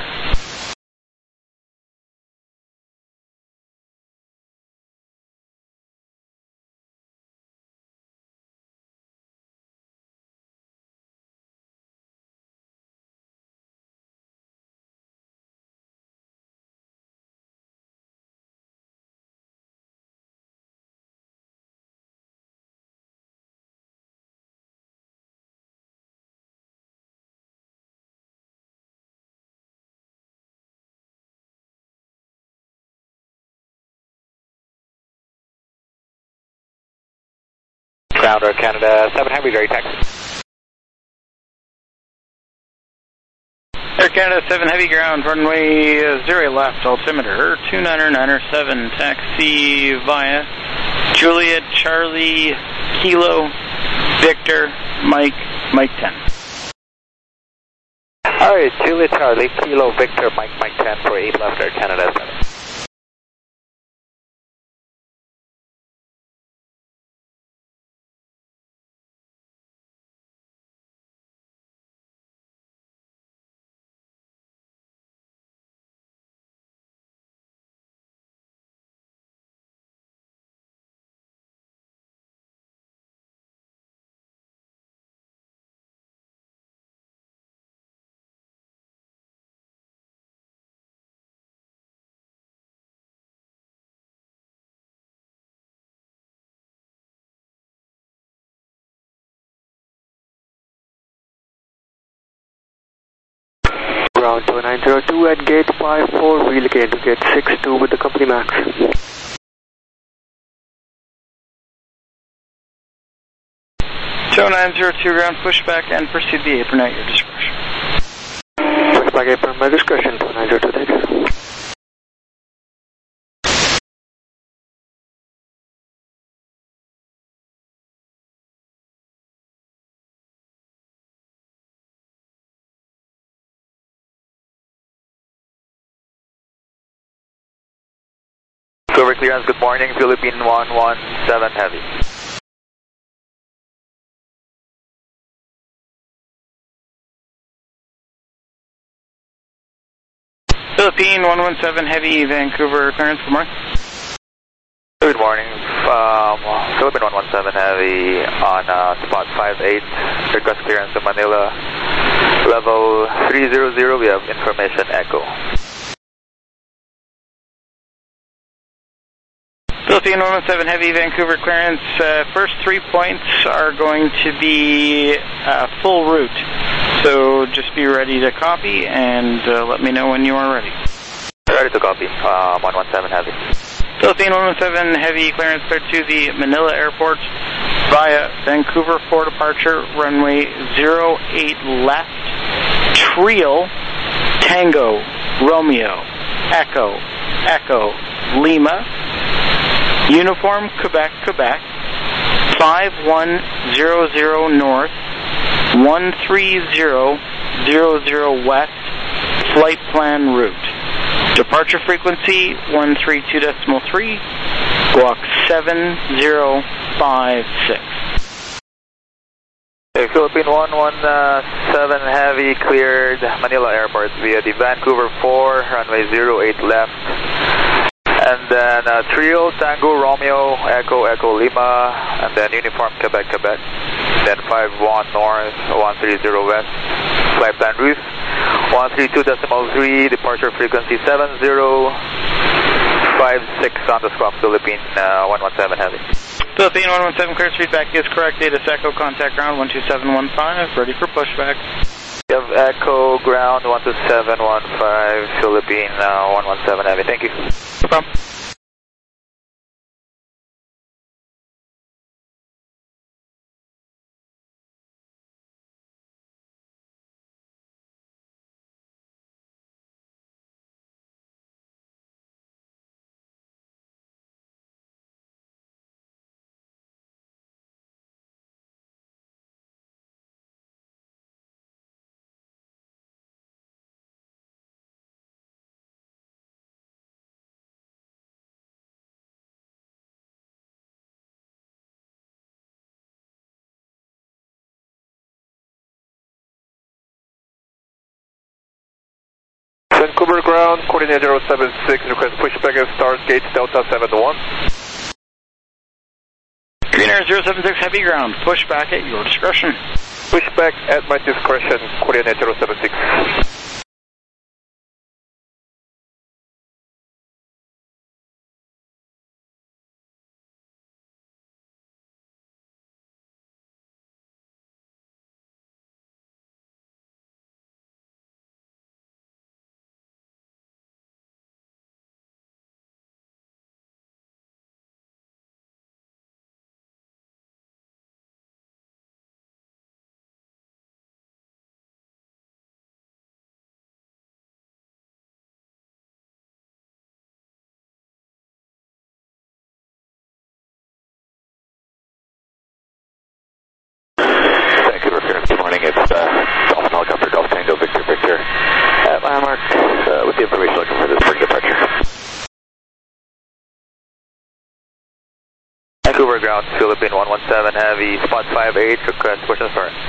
Speaker 1: Grounder Canada 7 Heavy, Gary taxi.
Speaker 2: Air Canada 7 Heavy ground, runway 08 left, altimeter 29907, taxi via Juliet Charlie Kilo Victor Mike 10.
Speaker 1: Alright, Juliet Charlie Kilo Victor Mike 10 for 8 left, Air Canada 7.
Speaker 3: Ground 2902 at gate 54, relocate to gate 62 with the company max.
Speaker 2: Show 902 ground, pushback and proceed the apron at your discretion.
Speaker 3: Pushback apron, my discretion, 902 thank you.
Speaker 1: Cover clearance, good morning, Philippine 117 Heavy.
Speaker 2: Philippine 117 Heavy, Vancouver clearance, good morning.
Speaker 1: Good morning, Philippine 117 Heavy on spot 58, request clearance to Manila, level 300, we have information echo.
Speaker 2: Philippine 117 Heavy, Vancouver clearance. First 3 points are going to be full route. So just be ready to copy and let me know when you are ready.
Speaker 1: Ready to copy, 117 Heavy.
Speaker 2: Philippine 117 Heavy clearance clear to the Manila Airport via Vancouver for departure, runway 08 left, Trial, Tango, Romeo, Echo, Echo, Lima, Uniform, Quebec, Quebec, 5100 north, 13000 west, flight plan route. Departure frequency 132.3, block 7056.
Speaker 1: Okay, Philippine 117 Heavy cleared Manila Airport via the Vancouver 4, runway 08 left. And then Trio, Tango, Romeo, Echo, Echo, Lima, and then Uniform, Quebec, Quebec. Then 51 north, 130 west, flight plan route, 132.3, departure frequency 7056 on the spot, Philippine 117 Heavy.
Speaker 2: Philippine 117 clear, feedback is correct, data Echo, contact ground 12715, ready for pushback.
Speaker 1: We have Echo, ground 12715, Philippine 117 Heavy, thank you.
Speaker 2: No problem.
Speaker 7: Vancouver ground, coordinate 076, request pushback at start gate Delta 71.
Speaker 2: Green Air 076 Heavy ground, pushback at your discretion.
Speaker 7: Pushback at my discretion, coordinate 076.
Speaker 1: Good morning, it's Dolphin Helicopter, Golf Tango, Victor, Victor. Landmark, with the information looking for this spring departure. Vancouver ground, Philippine 117 Heavy, spot 58, request push and start.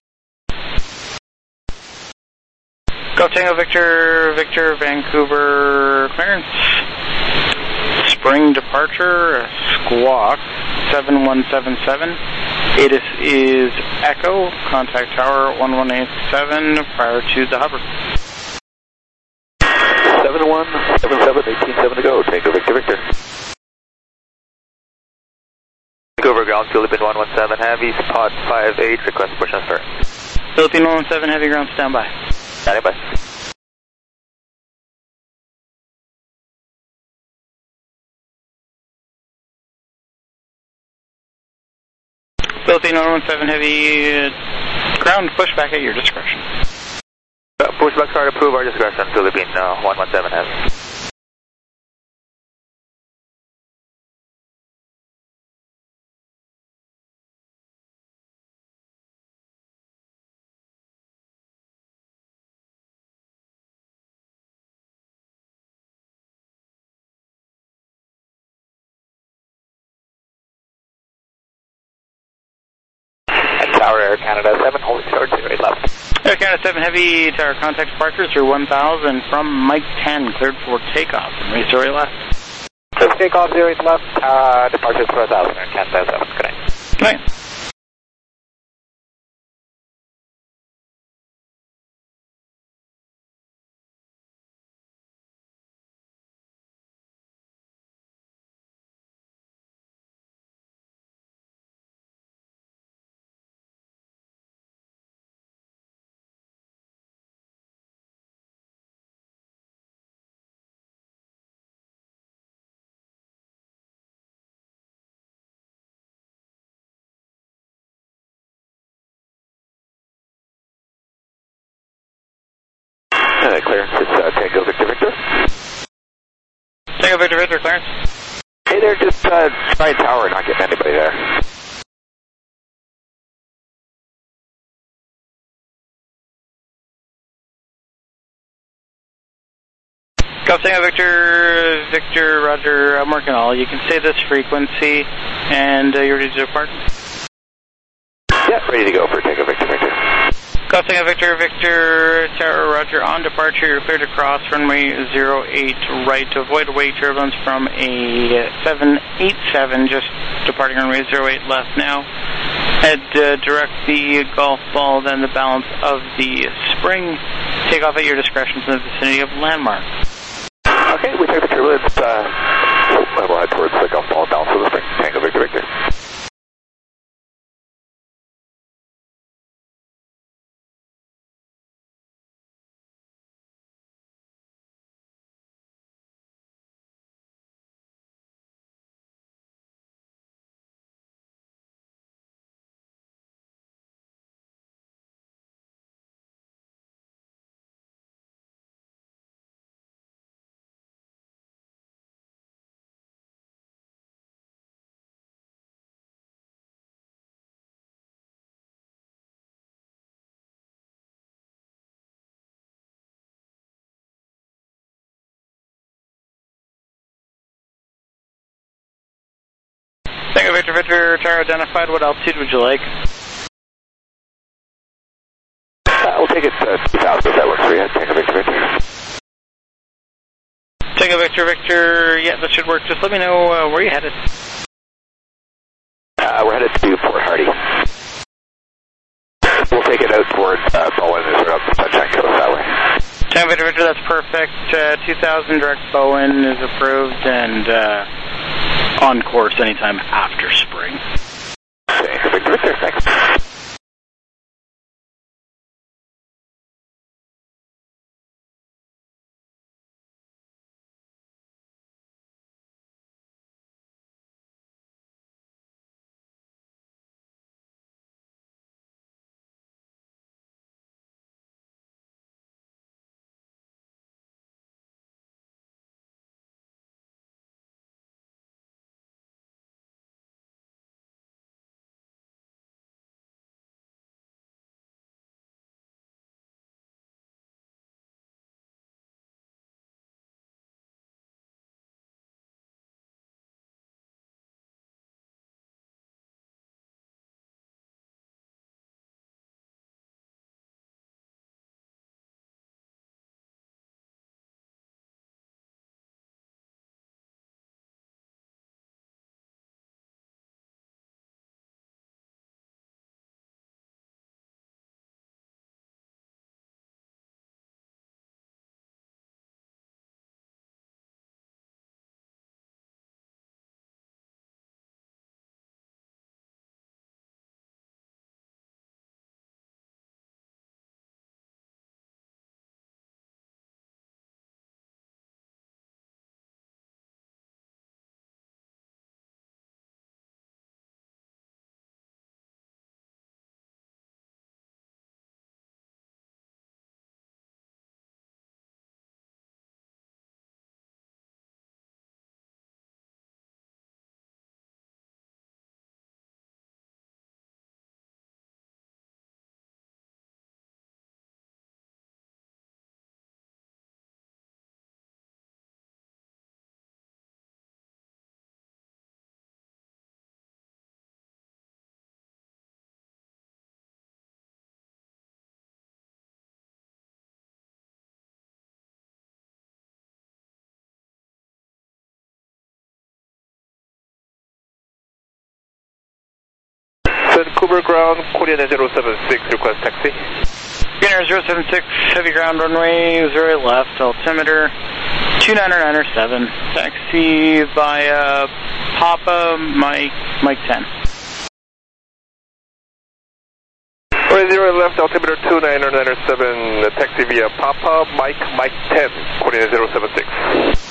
Speaker 2: Golf Tango, Victor, Victor, Vancouver clearance. Spring departure, squawk 7177. ATIS is Echo, contact tower 1187 prior to the hover.
Speaker 1: 7177, 187 to go, Tango, Victor, Victor. Vancouver ground, Philippine 117 Heavy, spot 58, request push and start.
Speaker 2: Philippine 117 Heavy ground, standby.
Speaker 1: Standing by.
Speaker 2: Philippine 117 Heavy, ground pushback at your discretion.
Speaker 1: Pushback start approve our discretion, Philippine 117 Heavy. Tower Air Canada 7, holding short 08 left.
Speaker 2: Air Canada 7 Heavy, tower contact departure through 1000 from Mike 10, cleared for takeoff. Runway 08 left.
Speaker 1: Just takeoff 08 left, departure through 1000, Air Canada 7, good night.
Speaker 2: Good night.
Speaker 1: Clearance is Tango Victor Victor.
Speaker 2: Tango Victor Victor, clearance.
Speaker 1: Hey there, just try tower, not getting anybody there.
Speaker 2: Golf Tango Victor Victor, Roger, I'm working all. You can say this frequency, and you're ready to depart?
Speaker 1: Yeah, ready to go for Tango Victor Victor.
Speaker 2: Golf Tango Victor Victor, Tower Roger, on departure, you're cleared to cross runway 08 right to avoid away turbulence from a 787, just departing runway 08 left now. Head direct the golf ball, then the balance of the spring. Take off at your discretion from the vicinity of landmark.
Speaker 1: Okay, we take the turbulence, we'll head towards the golf ball, balance of the spring. Tango Victor Victor.
Speaker 2: Tango Victor Victor, tower identified. What altitude would you like?
Speaker 1: We'll take it to 2000 if that works for you. Tango Victor Victor.
Speaker 2: Tango Victor Victor, yeah, that should work. Just let me know where you're headed.
Speaker 1: We're headed to Port Hardy. We'll take it out towards Bowen and sort of the Sunshine Coast that way.
Speaker 2: Tango Victor Victor, that's perfect. 2000 direct Bowen is approved and on course anytime after spring.
Speaker 1: Tango Victor Victor, thanks.
Speaker 7: Vancouver ground, Korean 076, request taxi.
Speaker 2: Skinner 076, heavy ground runway 08 left, altimeter 29907. Taxi via Papa Mike 10.
Speaker 7: Runway 08 left, altimeter 29907, taxi via Papa Mike 10, Korean 076.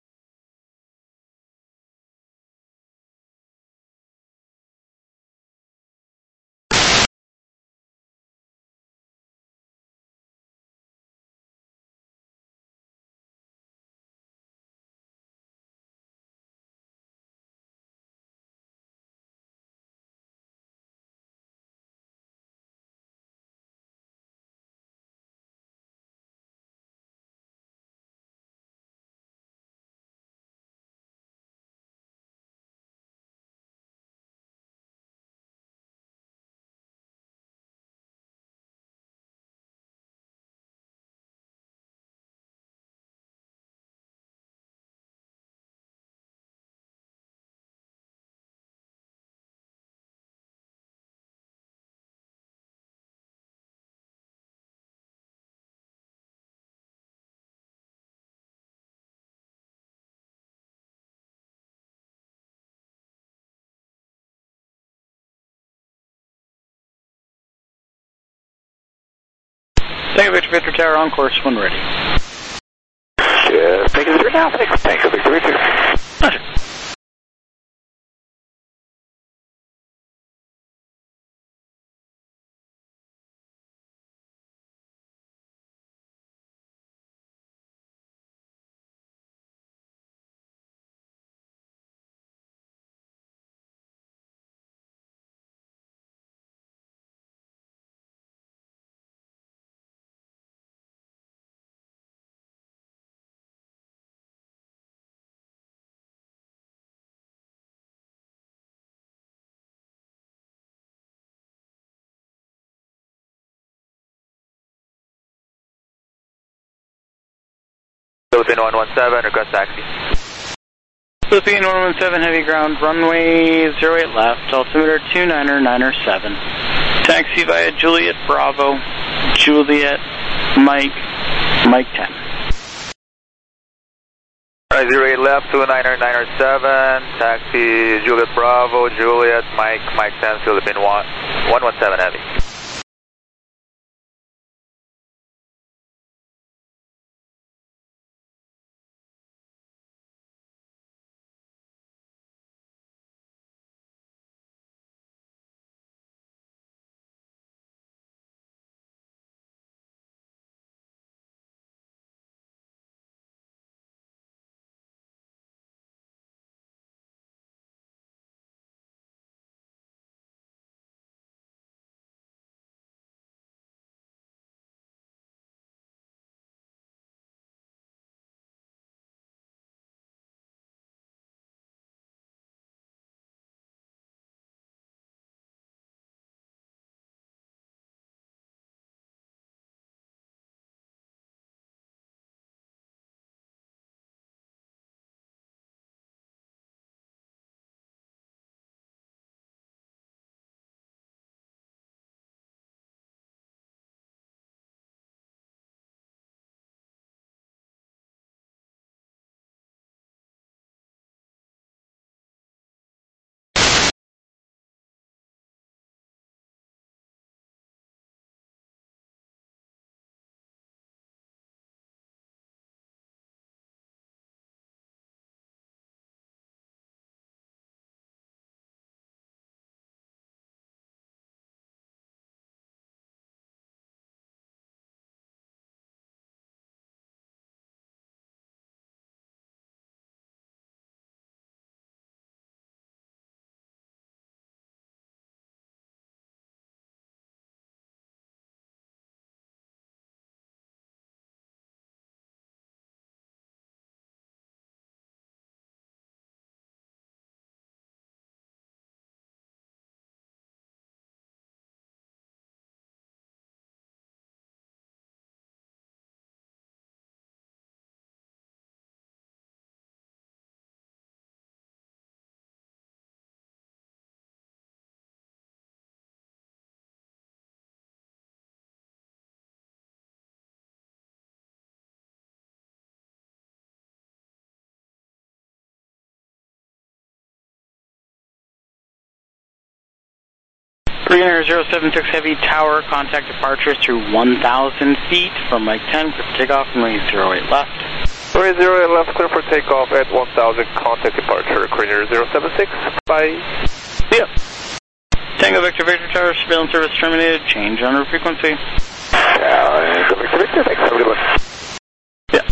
Speaker 2: Tango Victor Tower on course when ready.
Speaker 8: Yes, Tango Victor now, thanks. Tango Victor.
Speaker 2: Roger.
Speaker 1: Philippine 117, request taxi.
Speaker 2: Philippine 117, heavy ground, runway 08 left, altimeter 29907. Taxi via Juliet Bravo, Juliet Mike 10.
Speaker 1: Alright, 08 left, 29907, taxi Juliet Bravo, Juliet Mike 10, Philippine 117 heavy.
Speaker 2: Greener 076 Heavy Tower, contact departure through 1,000 feet from Mike 10, clear for takeoff, runway 08 left.
Speaker 7: Runway 08 left, clear for takeoff at 1,000, contact departure, Greener 076, bye.
Speaker 2: Yep. Tango Victor Victor Tower, surveillance service terminated, change on route frequency.
Speaker 8: Tango Victor Victor, thanks, have a good one.
Speaker 2: Yeah.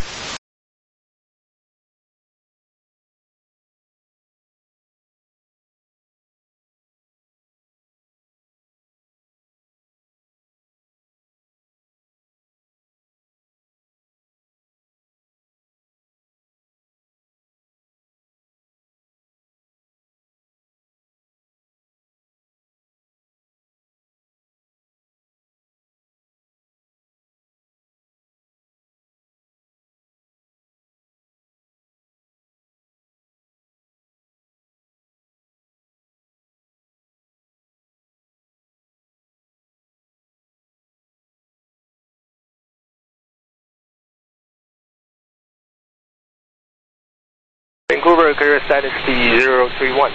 Speaker 7: Vancouver, clear Dynasty 031.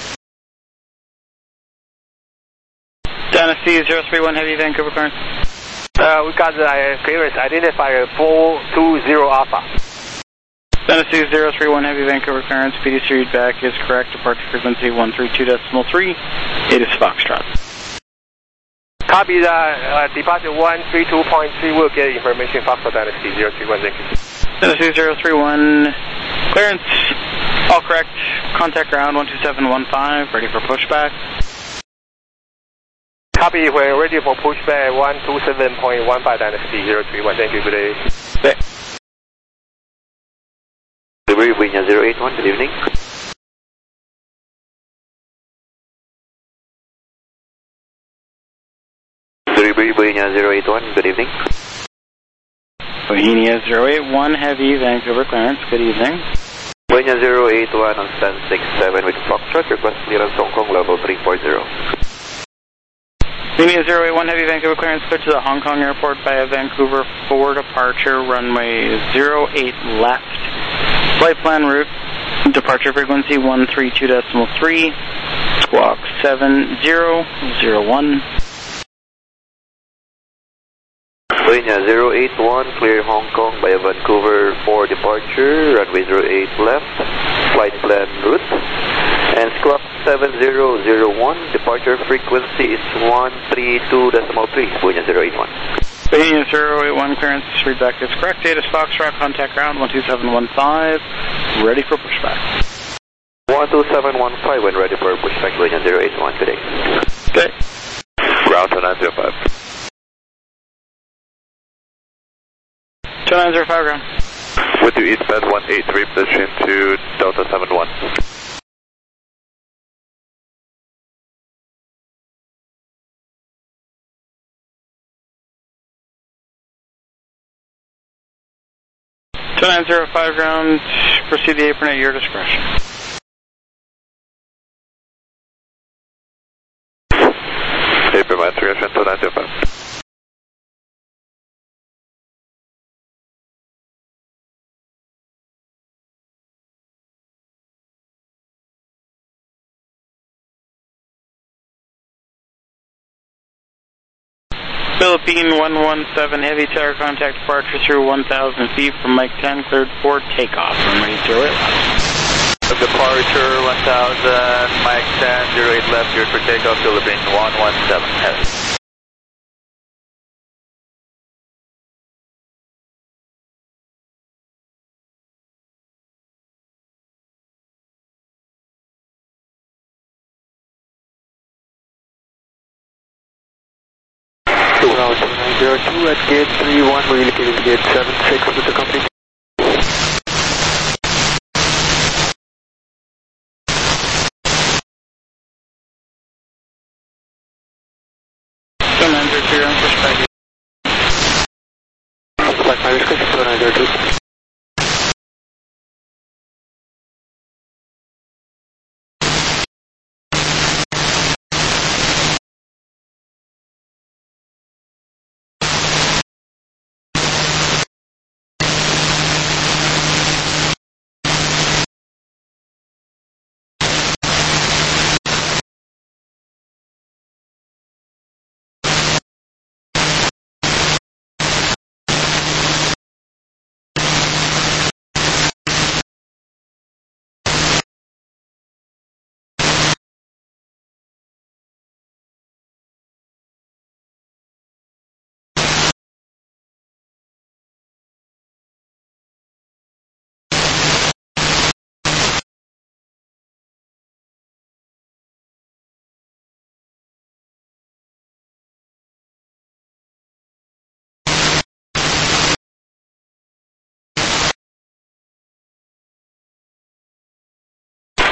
Speaker 2: Dynasty 031 Heavy, Vancouver clearance.
Speaker 7: We got the clearance identifier 420 Alpha.
Speaker 2: Dynasty 031 Heavy, Vancouver clearance. PDC readback is correct. Departure frequency 132.3. It is Foxtrot.
Speaker 7: Copy the departure 132.3. We'll get information Foxtrot Dynasty 031. Thank you.
Speaker 2: Dynasty 031 clearance. All correct. Contact ground 12715. Ready for pushback.
Speaker 7: Copy. We're ready for pushback 127.15 Dynasty 031. Thank you. Good day.
Speaker 2: Okay.
Speaker 9: Delivery Winya 081. Good evening. Delivery Winya 081. Good evening.
Speaker 2: Bohemia 081 Heavy, Vancouver clearance. Good evening.
Speaker 9: Winya 081 on stand 67 with Foxtrot. Request clearance Hong Kong level 340.
Speaker 2: Bohemia 081 Heavy, Vancouver clearance. Clear to the Hong Kong airport via Vancouver 4 departure. Runway 08 left. Flight plan route. Departure frequency 132.3. Squawk 7001.
Speaker 9: Winya 081, clear Hong Kong via Vancouver 4 departure, runway 08 left, flight plan route, and squawk 7001, departure frequency is 132.3, Winya 081.
Speaker 2: Bohemia 081 clearance, readback is correct, data is Foxtrot, contact ground 12715, ready for pushback.
Speaker 9: 12715 when ready for pushback, Winya 081 today.
Speaker 2: Okay.
Speaker 5: Ground 2905.
Speaker 2: 2905 ground.
Speaker 5: With you eastbound 183, position to Delta 71.
Speaker 2: Two 2905 ground, proceed the apron at your discretion.
Speaker 5: Apron my discretion, 2905.
Speaker 2: Philippine 117 Heavy Tower, contact departure through 1,000 feet from Mike 10, cleared for takeoff. Runway 08 left.
Speaker 1: Departure 1,000, Mike 10, 08 left, cleared for takeoff, Philippine 117 Heavy.
Speaker 3: Ground 2902 at gate 31, we're located gate 76 with the company.
Speaker 2: Commander 0 on pushback.
Speaker 3: Flight 5 2902.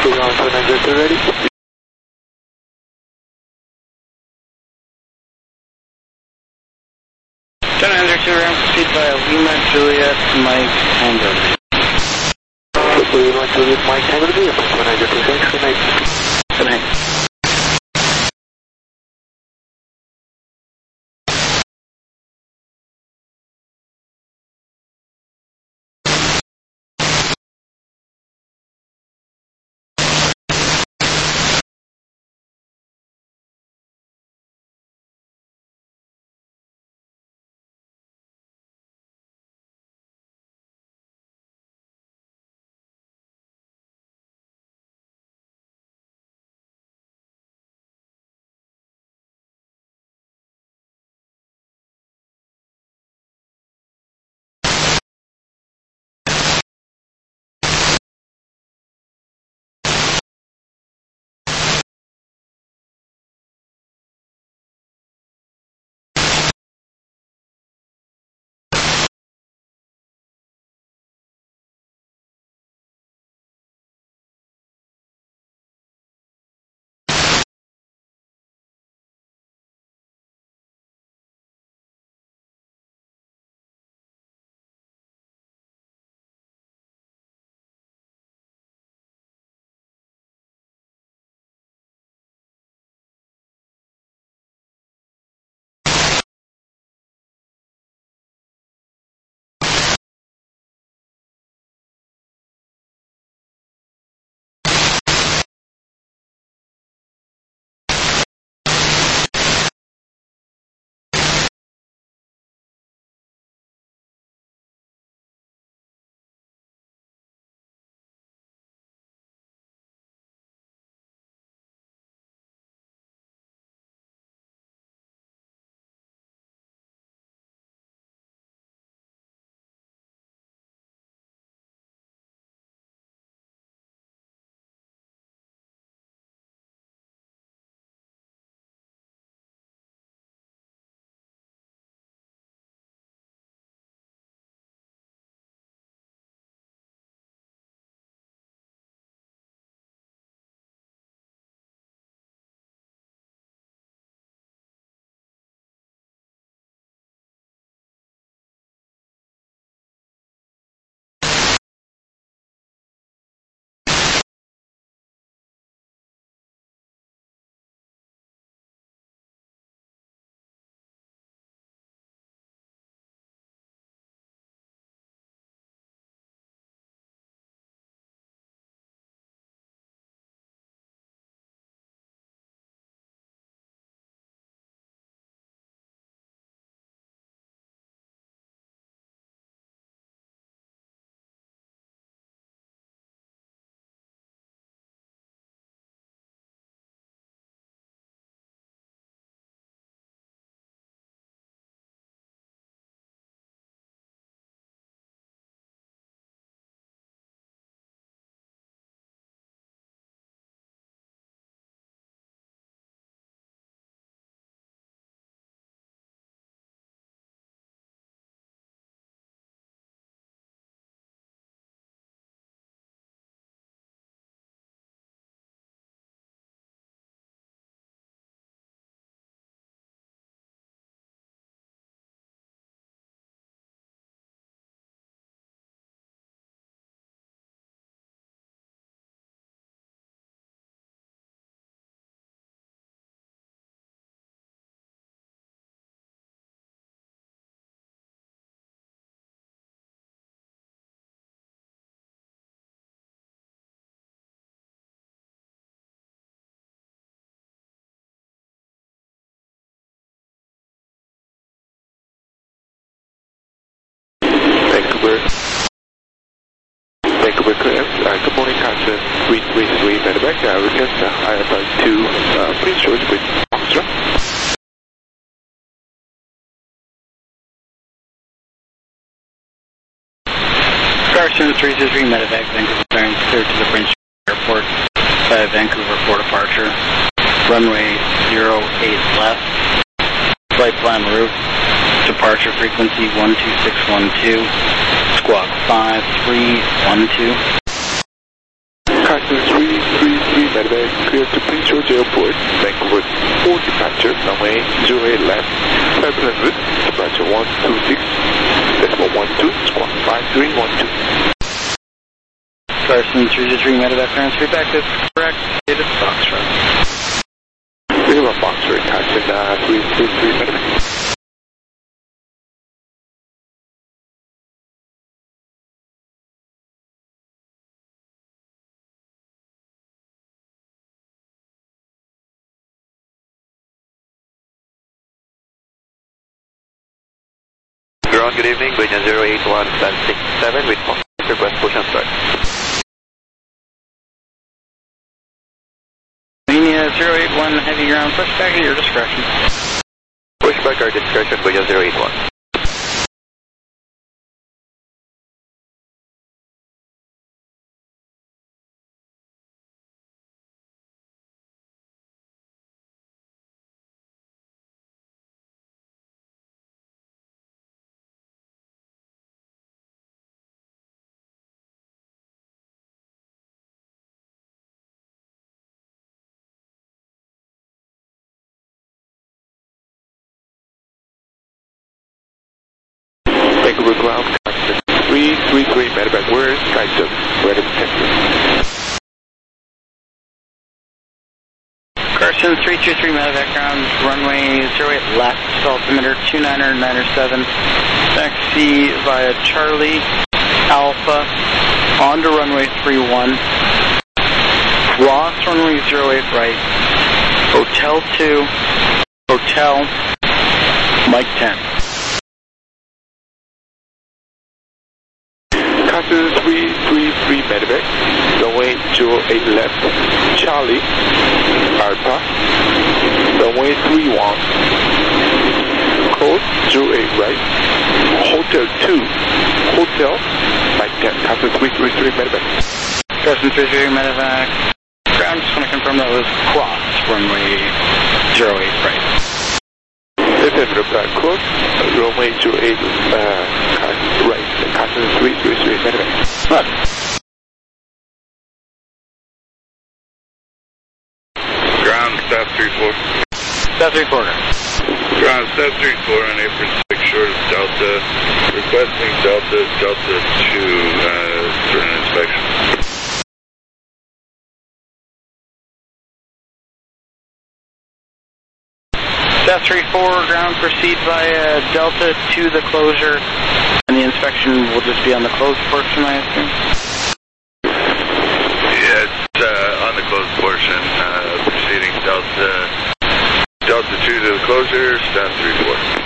Speaker 3: ground 2902 ready.
Speaker 2: 2902 ground, proceed by Lima, Juliet, Mike, Tango.
Speaker 3: Lima, Juliet, Mike, Tango, 2902, thanks, good night.
Speaker 2: Good night.
Speaker 10: Vancouver clear. Good morning, Constant 333 Medevac. Request IFR 2, please George with Foxtrot.
Speaker 2: Carson 333 Medevac, Vancouver clearance clear to the Prince Airport by Vancouver for departure. Runway 08 left. Flight plan route. Departure frequency 12612. Squawk 5312.
Speaker 10: Carson 3 Airport, Vancouver 4 departure, runway 08 left, flight plan route, departure 126.12, squawk 5312.
Speaker 2: Carson 323 medevac clearance, feedback is correct, status Foxtrot.
Speaker 10: We have a Foxtrot, Carson 323 medevac.
Speaker 9: Ground, good evening, Buena 081, plan 67 with request push and start.
Speaker 2: Buena 081, heavy ground, pushback at your discretion.
Speaker 9: Pushback our discretion, Buena 081.
Speaker 10: Vancouver ground, Carson 333 medevac, where is sky service? Ready for testing.
Speaker 2: Carson 323 medevac ground, runway 08 left, altimeter 2997, taxi via Charlie Alpha, onto runway 31, cross runway 08 right, Hotel 2, Hotel, Mike 10.
Speaker 10: Carson 333 medevac, runway 08 left, Charlie Alpha, runway 31, close 08 right, Hotel 2, Hotel, Mike 10, Carson 333 medevac.
Speaker 2: Carson 333 medevac, ground, just want to confirm that was cross runway 08 right.
Speaker 10: Left and reply close, runway 08 right, Carson 333 medevac.
Speaker 2: Roger.
Speaker 5: Ground, staff 34.
Speaker 2: Staff 34.
Speaker 5: Ground, staff 34 on apron 6 short of Delta. Requesting Delta 2 for an inspection.
Speaker 2: Staff 34, ground, proceed via Delta to the closure, and the inspection will just be on the closed portion, I assume?
Speaker 5: Yeah, it's on the closed portion, proceeding Delta 2 to the closure, staff 34.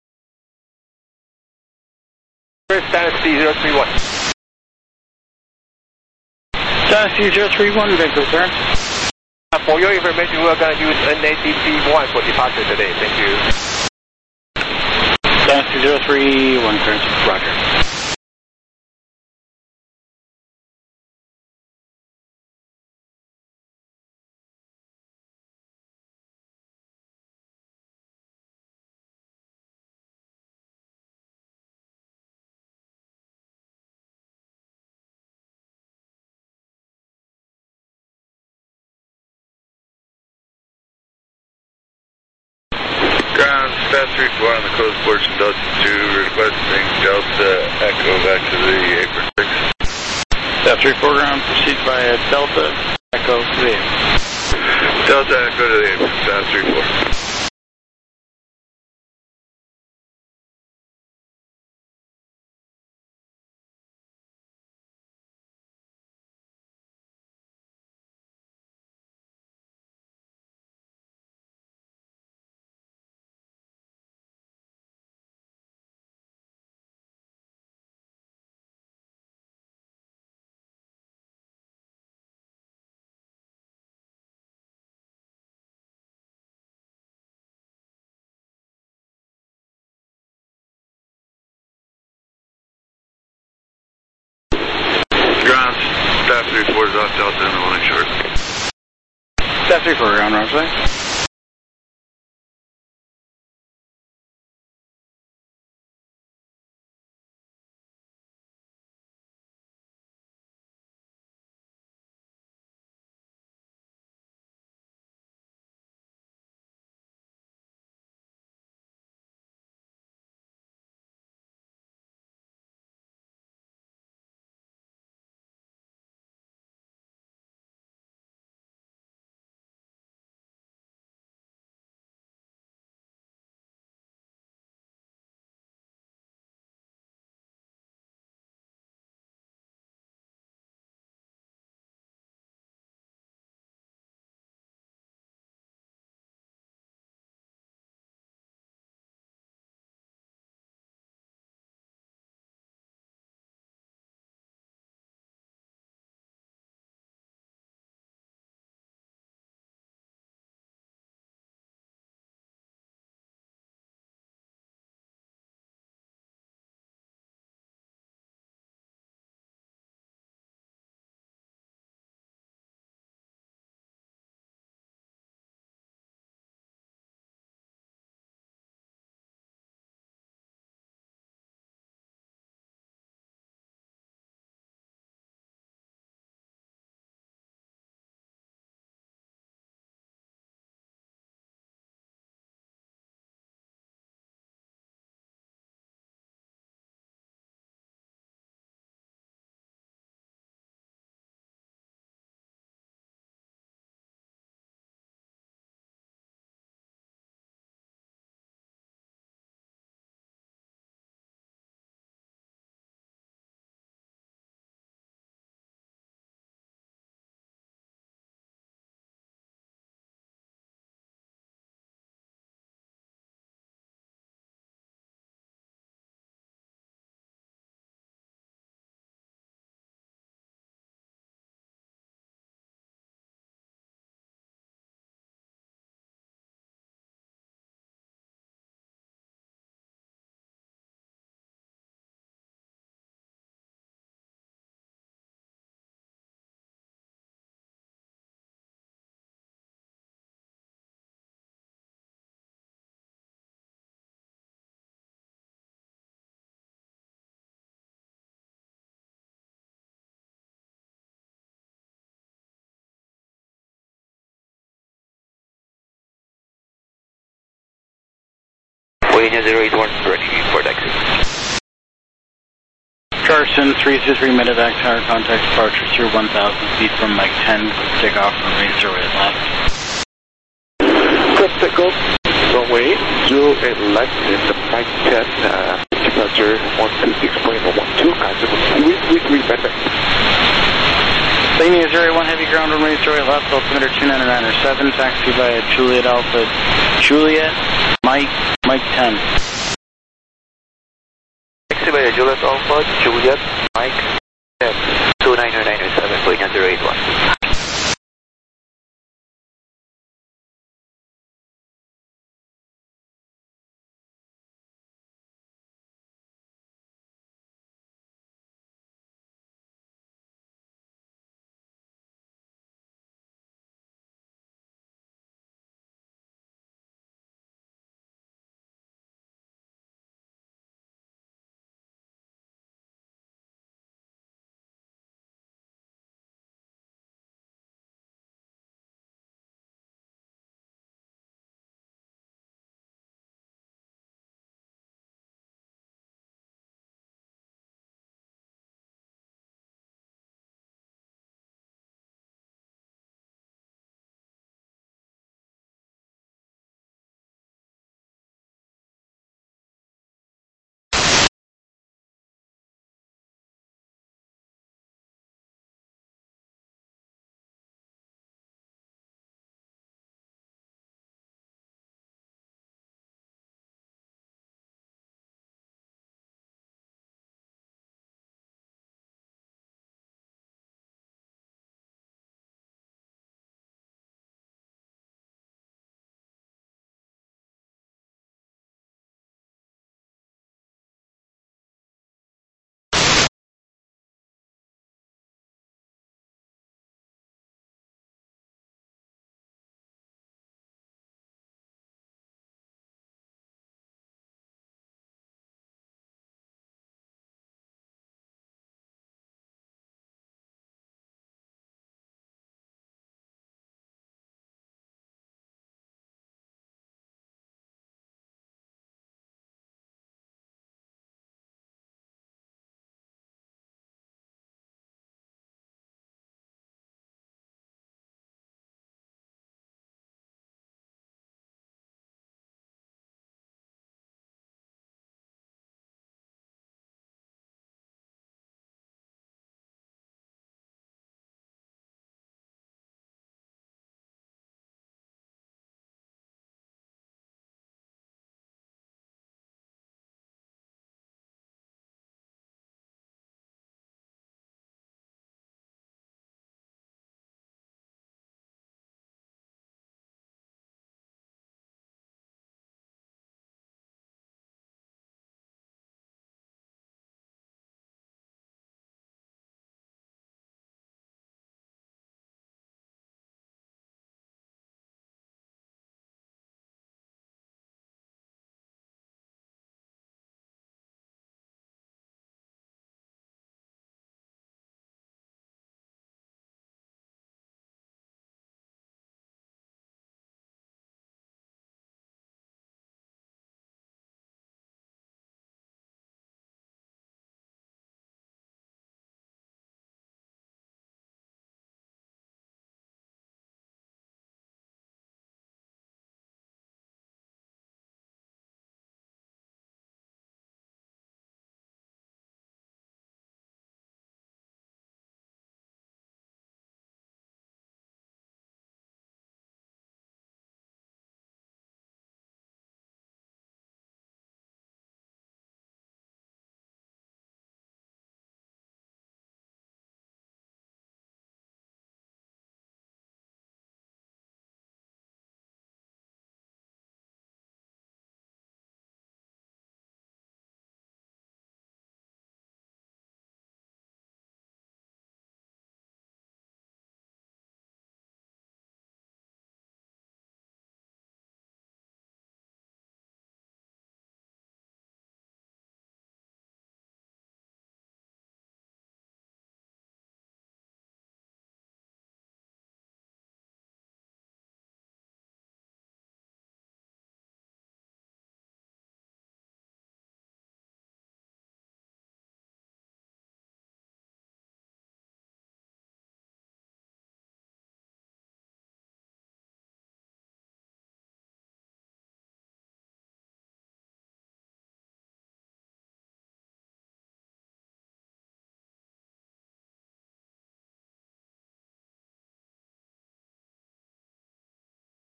Speaker 7: Status C031.
Speaker 2: Taxi 031, Vancouver clearance.
Speaker 7: For your information, we're going to use NADC-1 for departure today. Thank you.
Speaker 2: Taxi 031, clearance. Roger.
Speaker 5: Ground, Staff 34 on the closed porch from Delta 2, requesting Delta Echo back to the apron 6.
Speaker 2: Staff 34 ground, proceed via Delta Echo to the apron.
Speaker 5: Delta Echo to the apron, Staff 34. Ground, Staff 34 is off Delta in the morning short.
Speaker 2: Staff 34 ground, Roger.
Speaker 9: Wayne 081, ready for exit.
Speaker 2: Carson 323 Medevac Tower, contact departure through 1,000 feet from Mike 10, take off runway 08 left.
Speaker 10: Crest Echo, runway 08 left in the Mike 10, departure 126.12, contact 333 Medevac.
Speaker 2: Linia 01 heavy ground, runway 08 left, altimeter 299.7, taxi via Juliet Alpha, Juliet, Mike 10.
Speaker 9: Taxi via Juliet Alpha, Juliet, Mike 10. 2997, Boeing 081.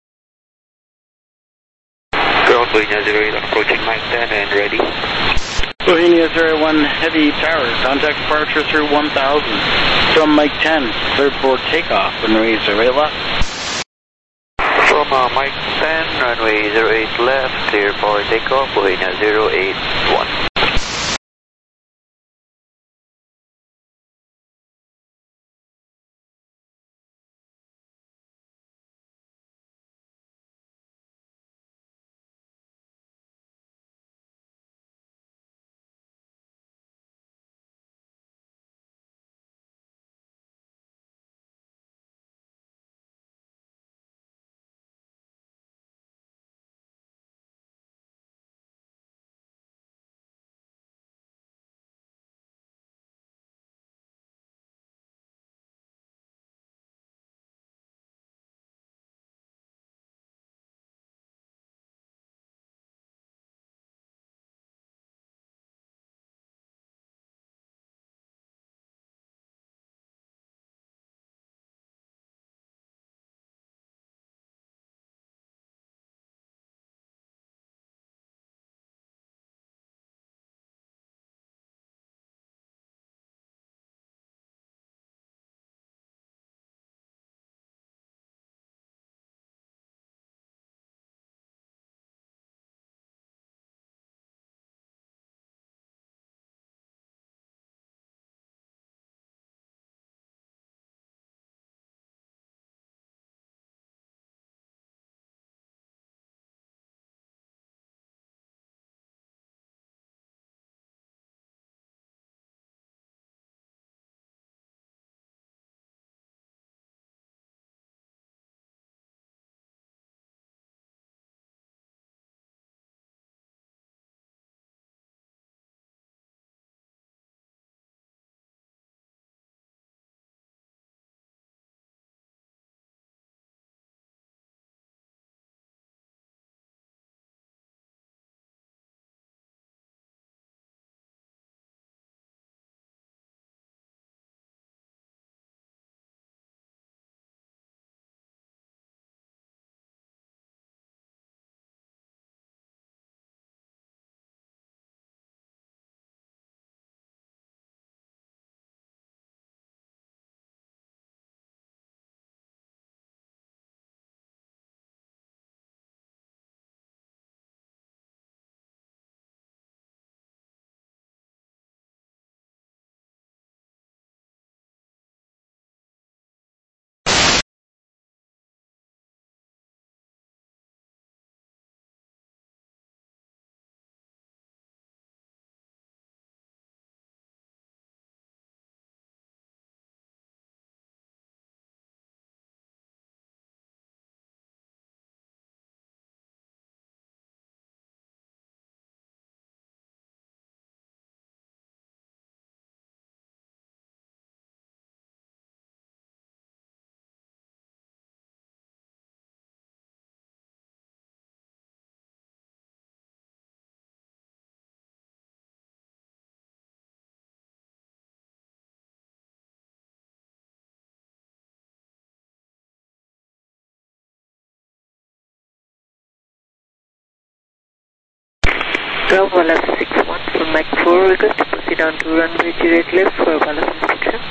Speaker 9: Boeing 08 approaching Mike 10 and ready.
Speaker 2: Bohemia 01 Heavy Tower, contact departure through 1000 from Mike 10, cleared for takeoff, runway 08 left.
Speaker 9: From Mike 10, runway 08 left, clear for takeoff, Bohemia 081.
Speaker 6: Bravo left 61 from Mike 4, request to proceed on to runway 08 left for ballast inspection.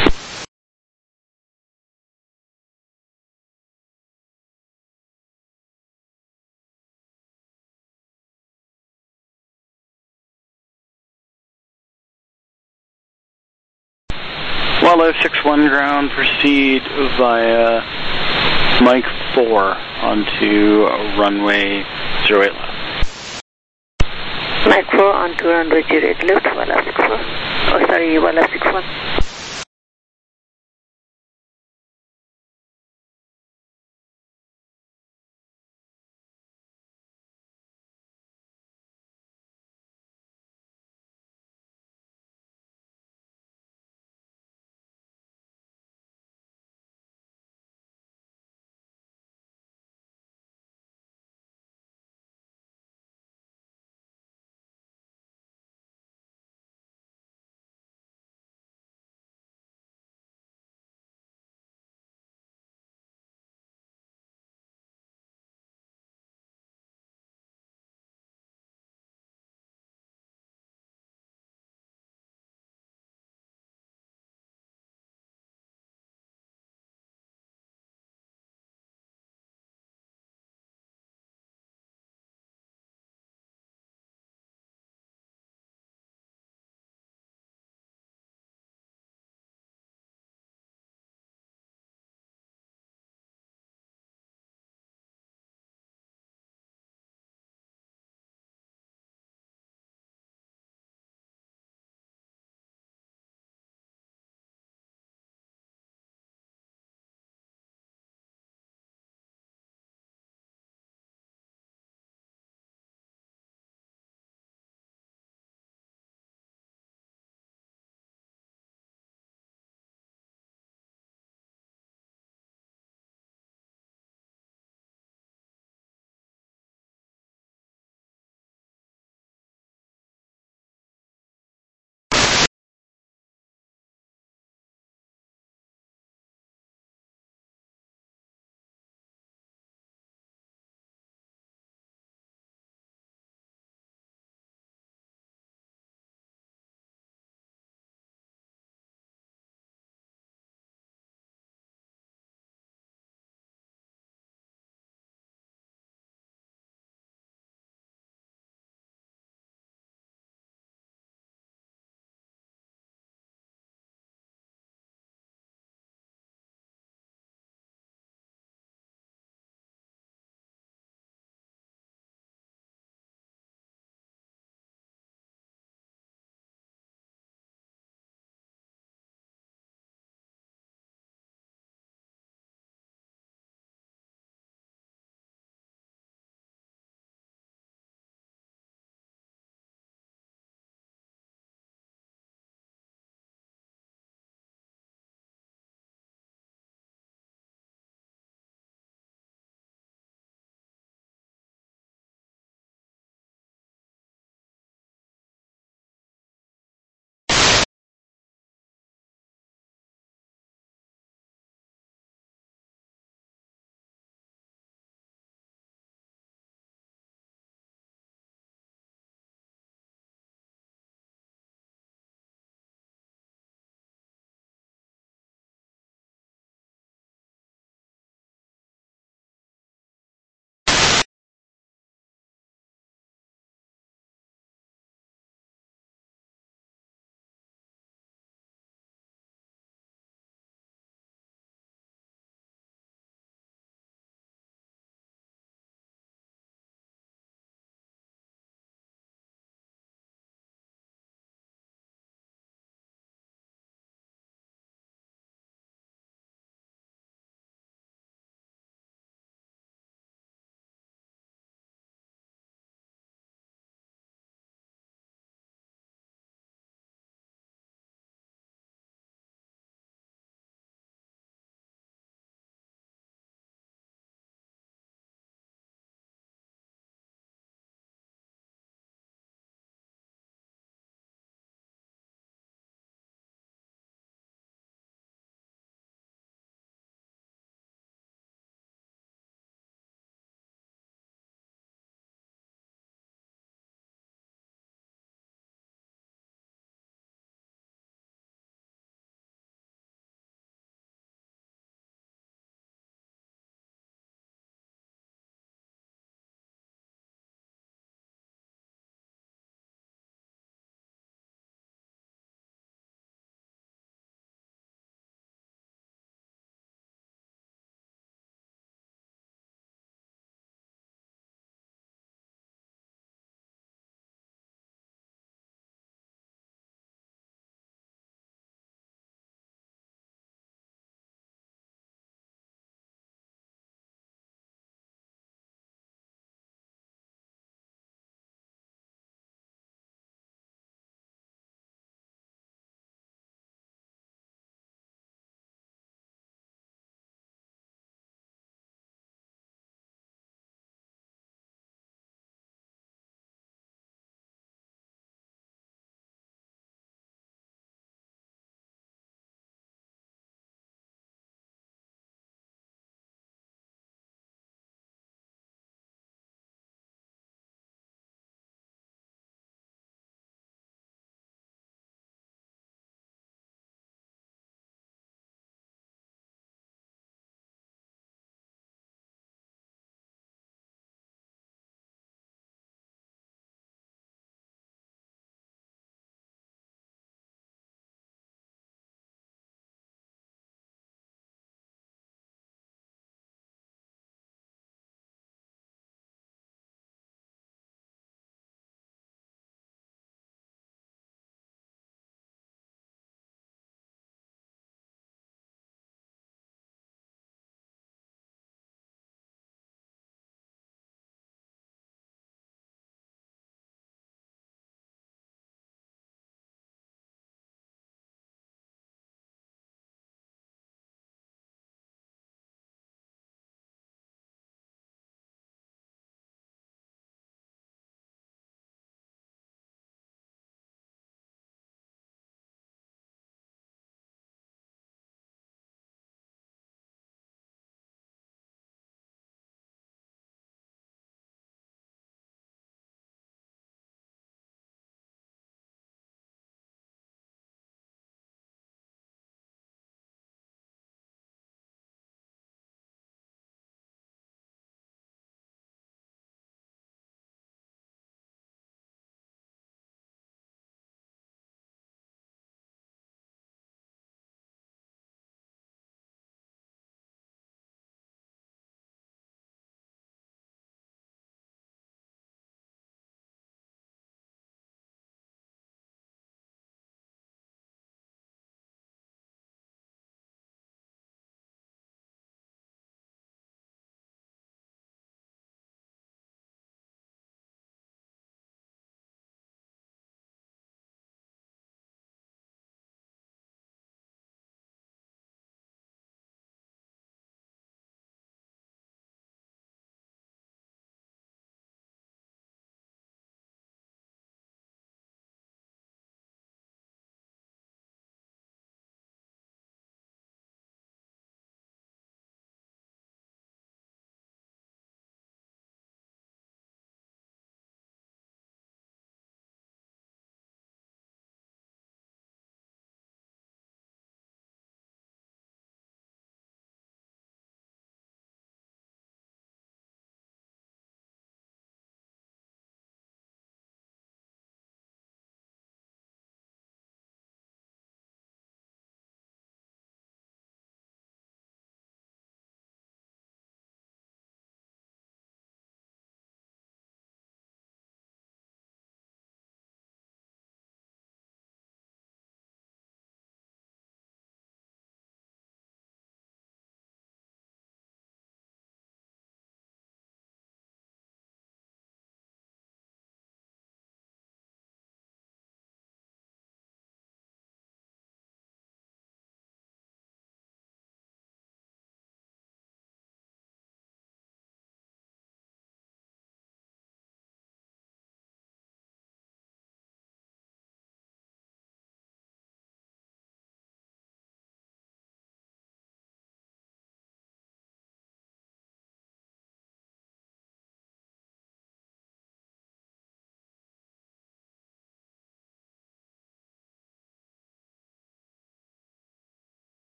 Speaker 2: Wildlife 61 ground, proceed via Mike 4 onto runway 08 left.
Speaker 6: Mike 4 onto runway 08 left, Wildlife 64. Oh, sorry, Wildlife 61.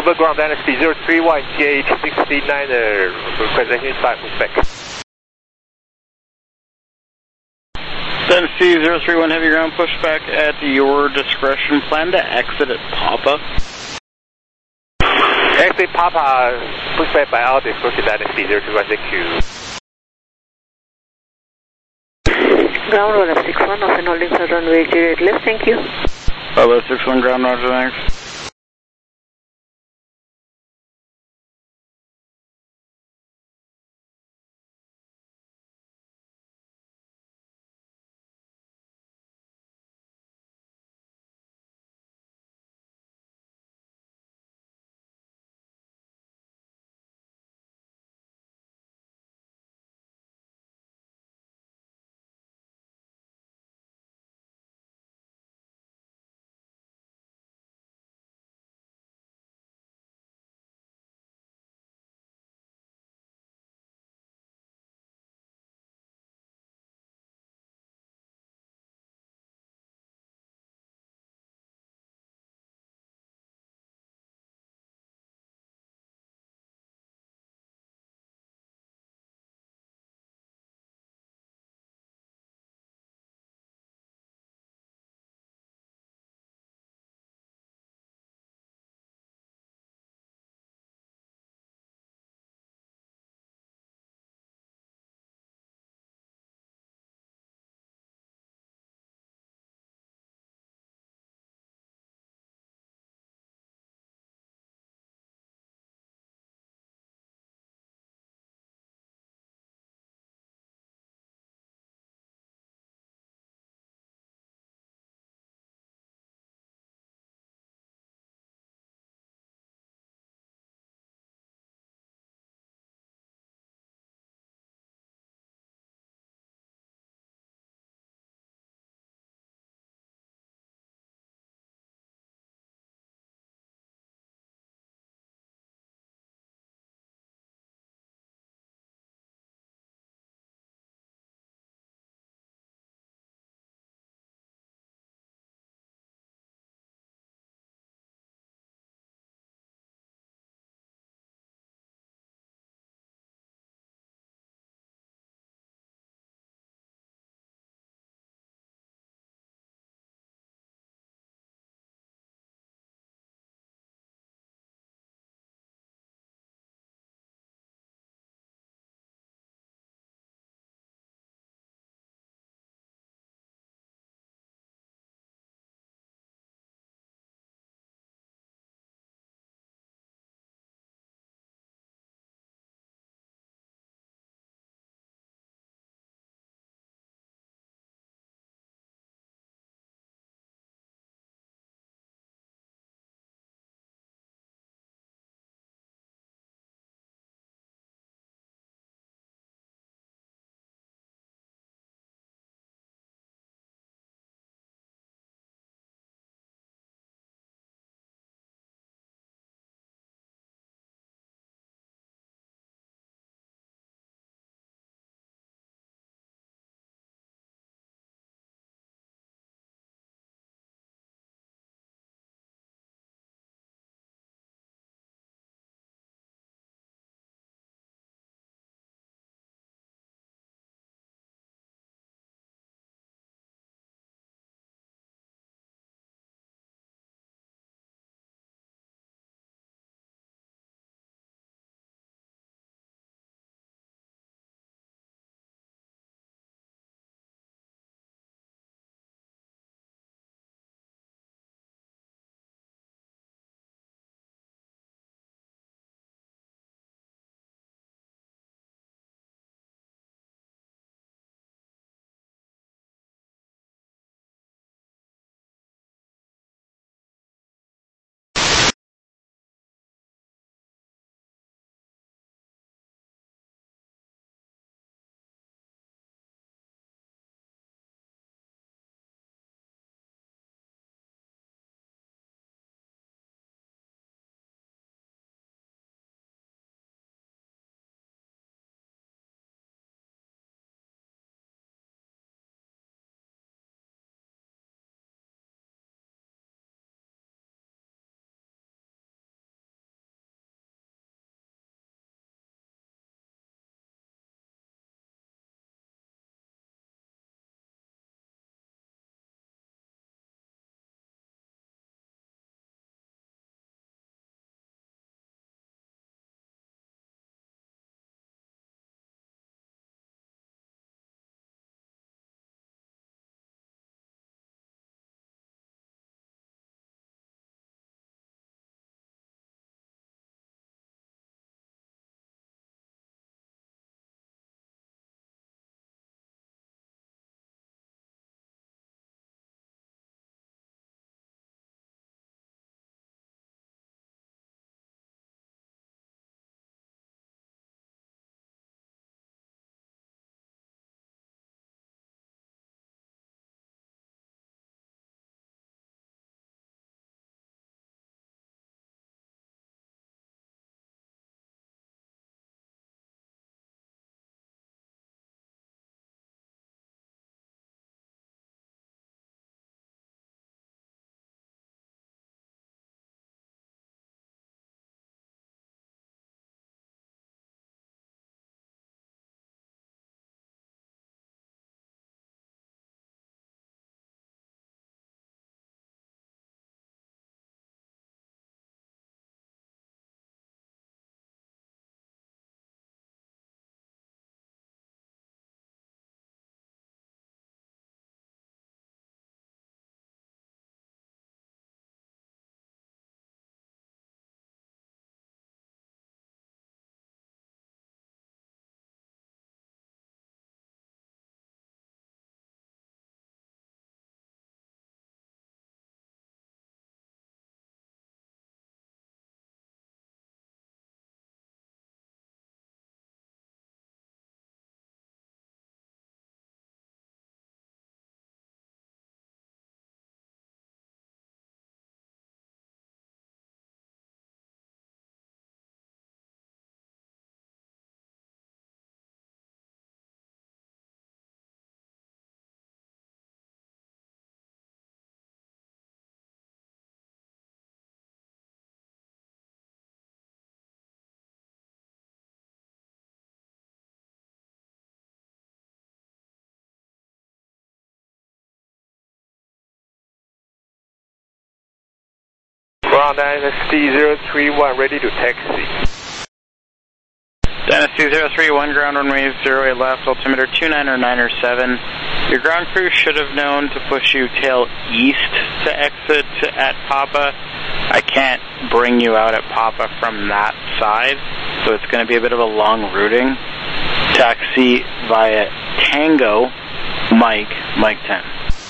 Speaker 7: Vancouver ground Dynasty 031, TH69er, requesting inside pushback.
Speaker 2: Dynasty 031 heavy ground pushback at your discretion. Plan to exit at Papa.
Speaker 7: Exit Papa, pushback by our discretion Dynasty 031, thank you.
Speaker 6: Ground roller 61, off and holding for runway 08 left, thank you.
Speaker 2: Papa 61 ground, roger, thanks.
Speaker 7: Ground Dynasty 031, ready to taxi.
Speaker 2: Dynasty 031, ground runway 08 left, altimeter 29097. Your ground crew should have known to push you tail east to exit at Papa. I can't bring you out at Papa from that side, so it's going to be a bit of a long routing. Taxi via Tango, Mike 10.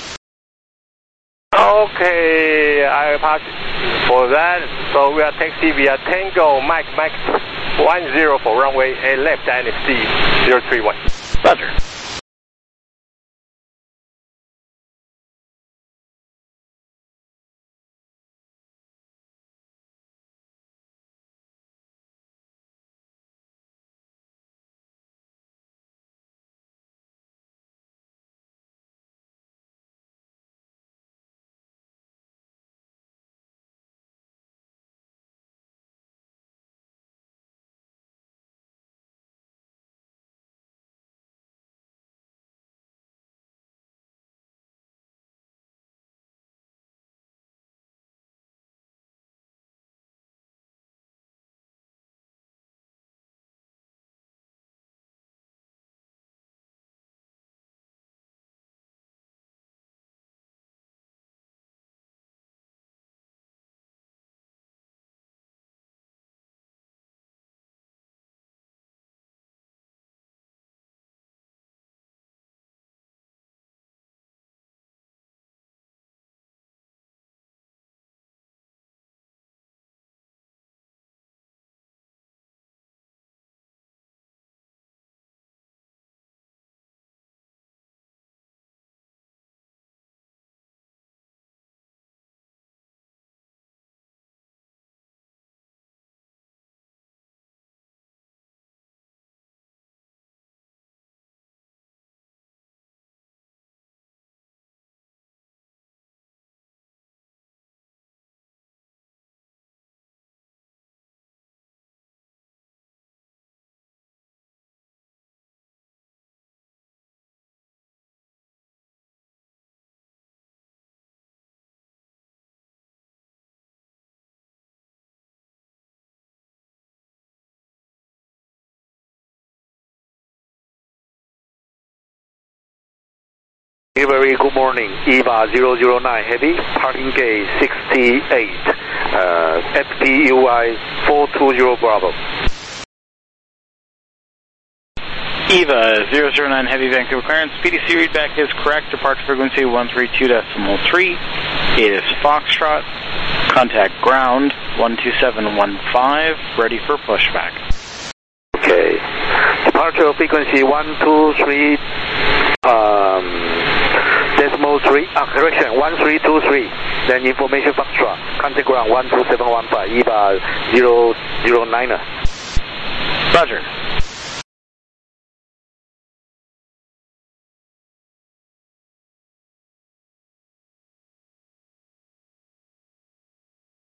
Speaker 7: Okay, I pass for that. So we are taxi via Tango, Mike 10 for runway 8 left, Dynasty 031.
Speaker 2: Roger.
Speaker 9: Very good morning, EVA 009 Heavy, parking gate 68, FPUI 420 Bravo.
Speaker 2: EVA 009 Heavy, Vancouver clearance. PDC readback is correct. Departure frequency 132.3. It is Foxtrot. Contact ground 12715. Ready for pushback.
Speaker 9: Okay. Departure frequency 123. Decimal 3, correction, 1323, then information Foxtrot, contact ground 12715, EVA 009.
Speaker 2: Roger.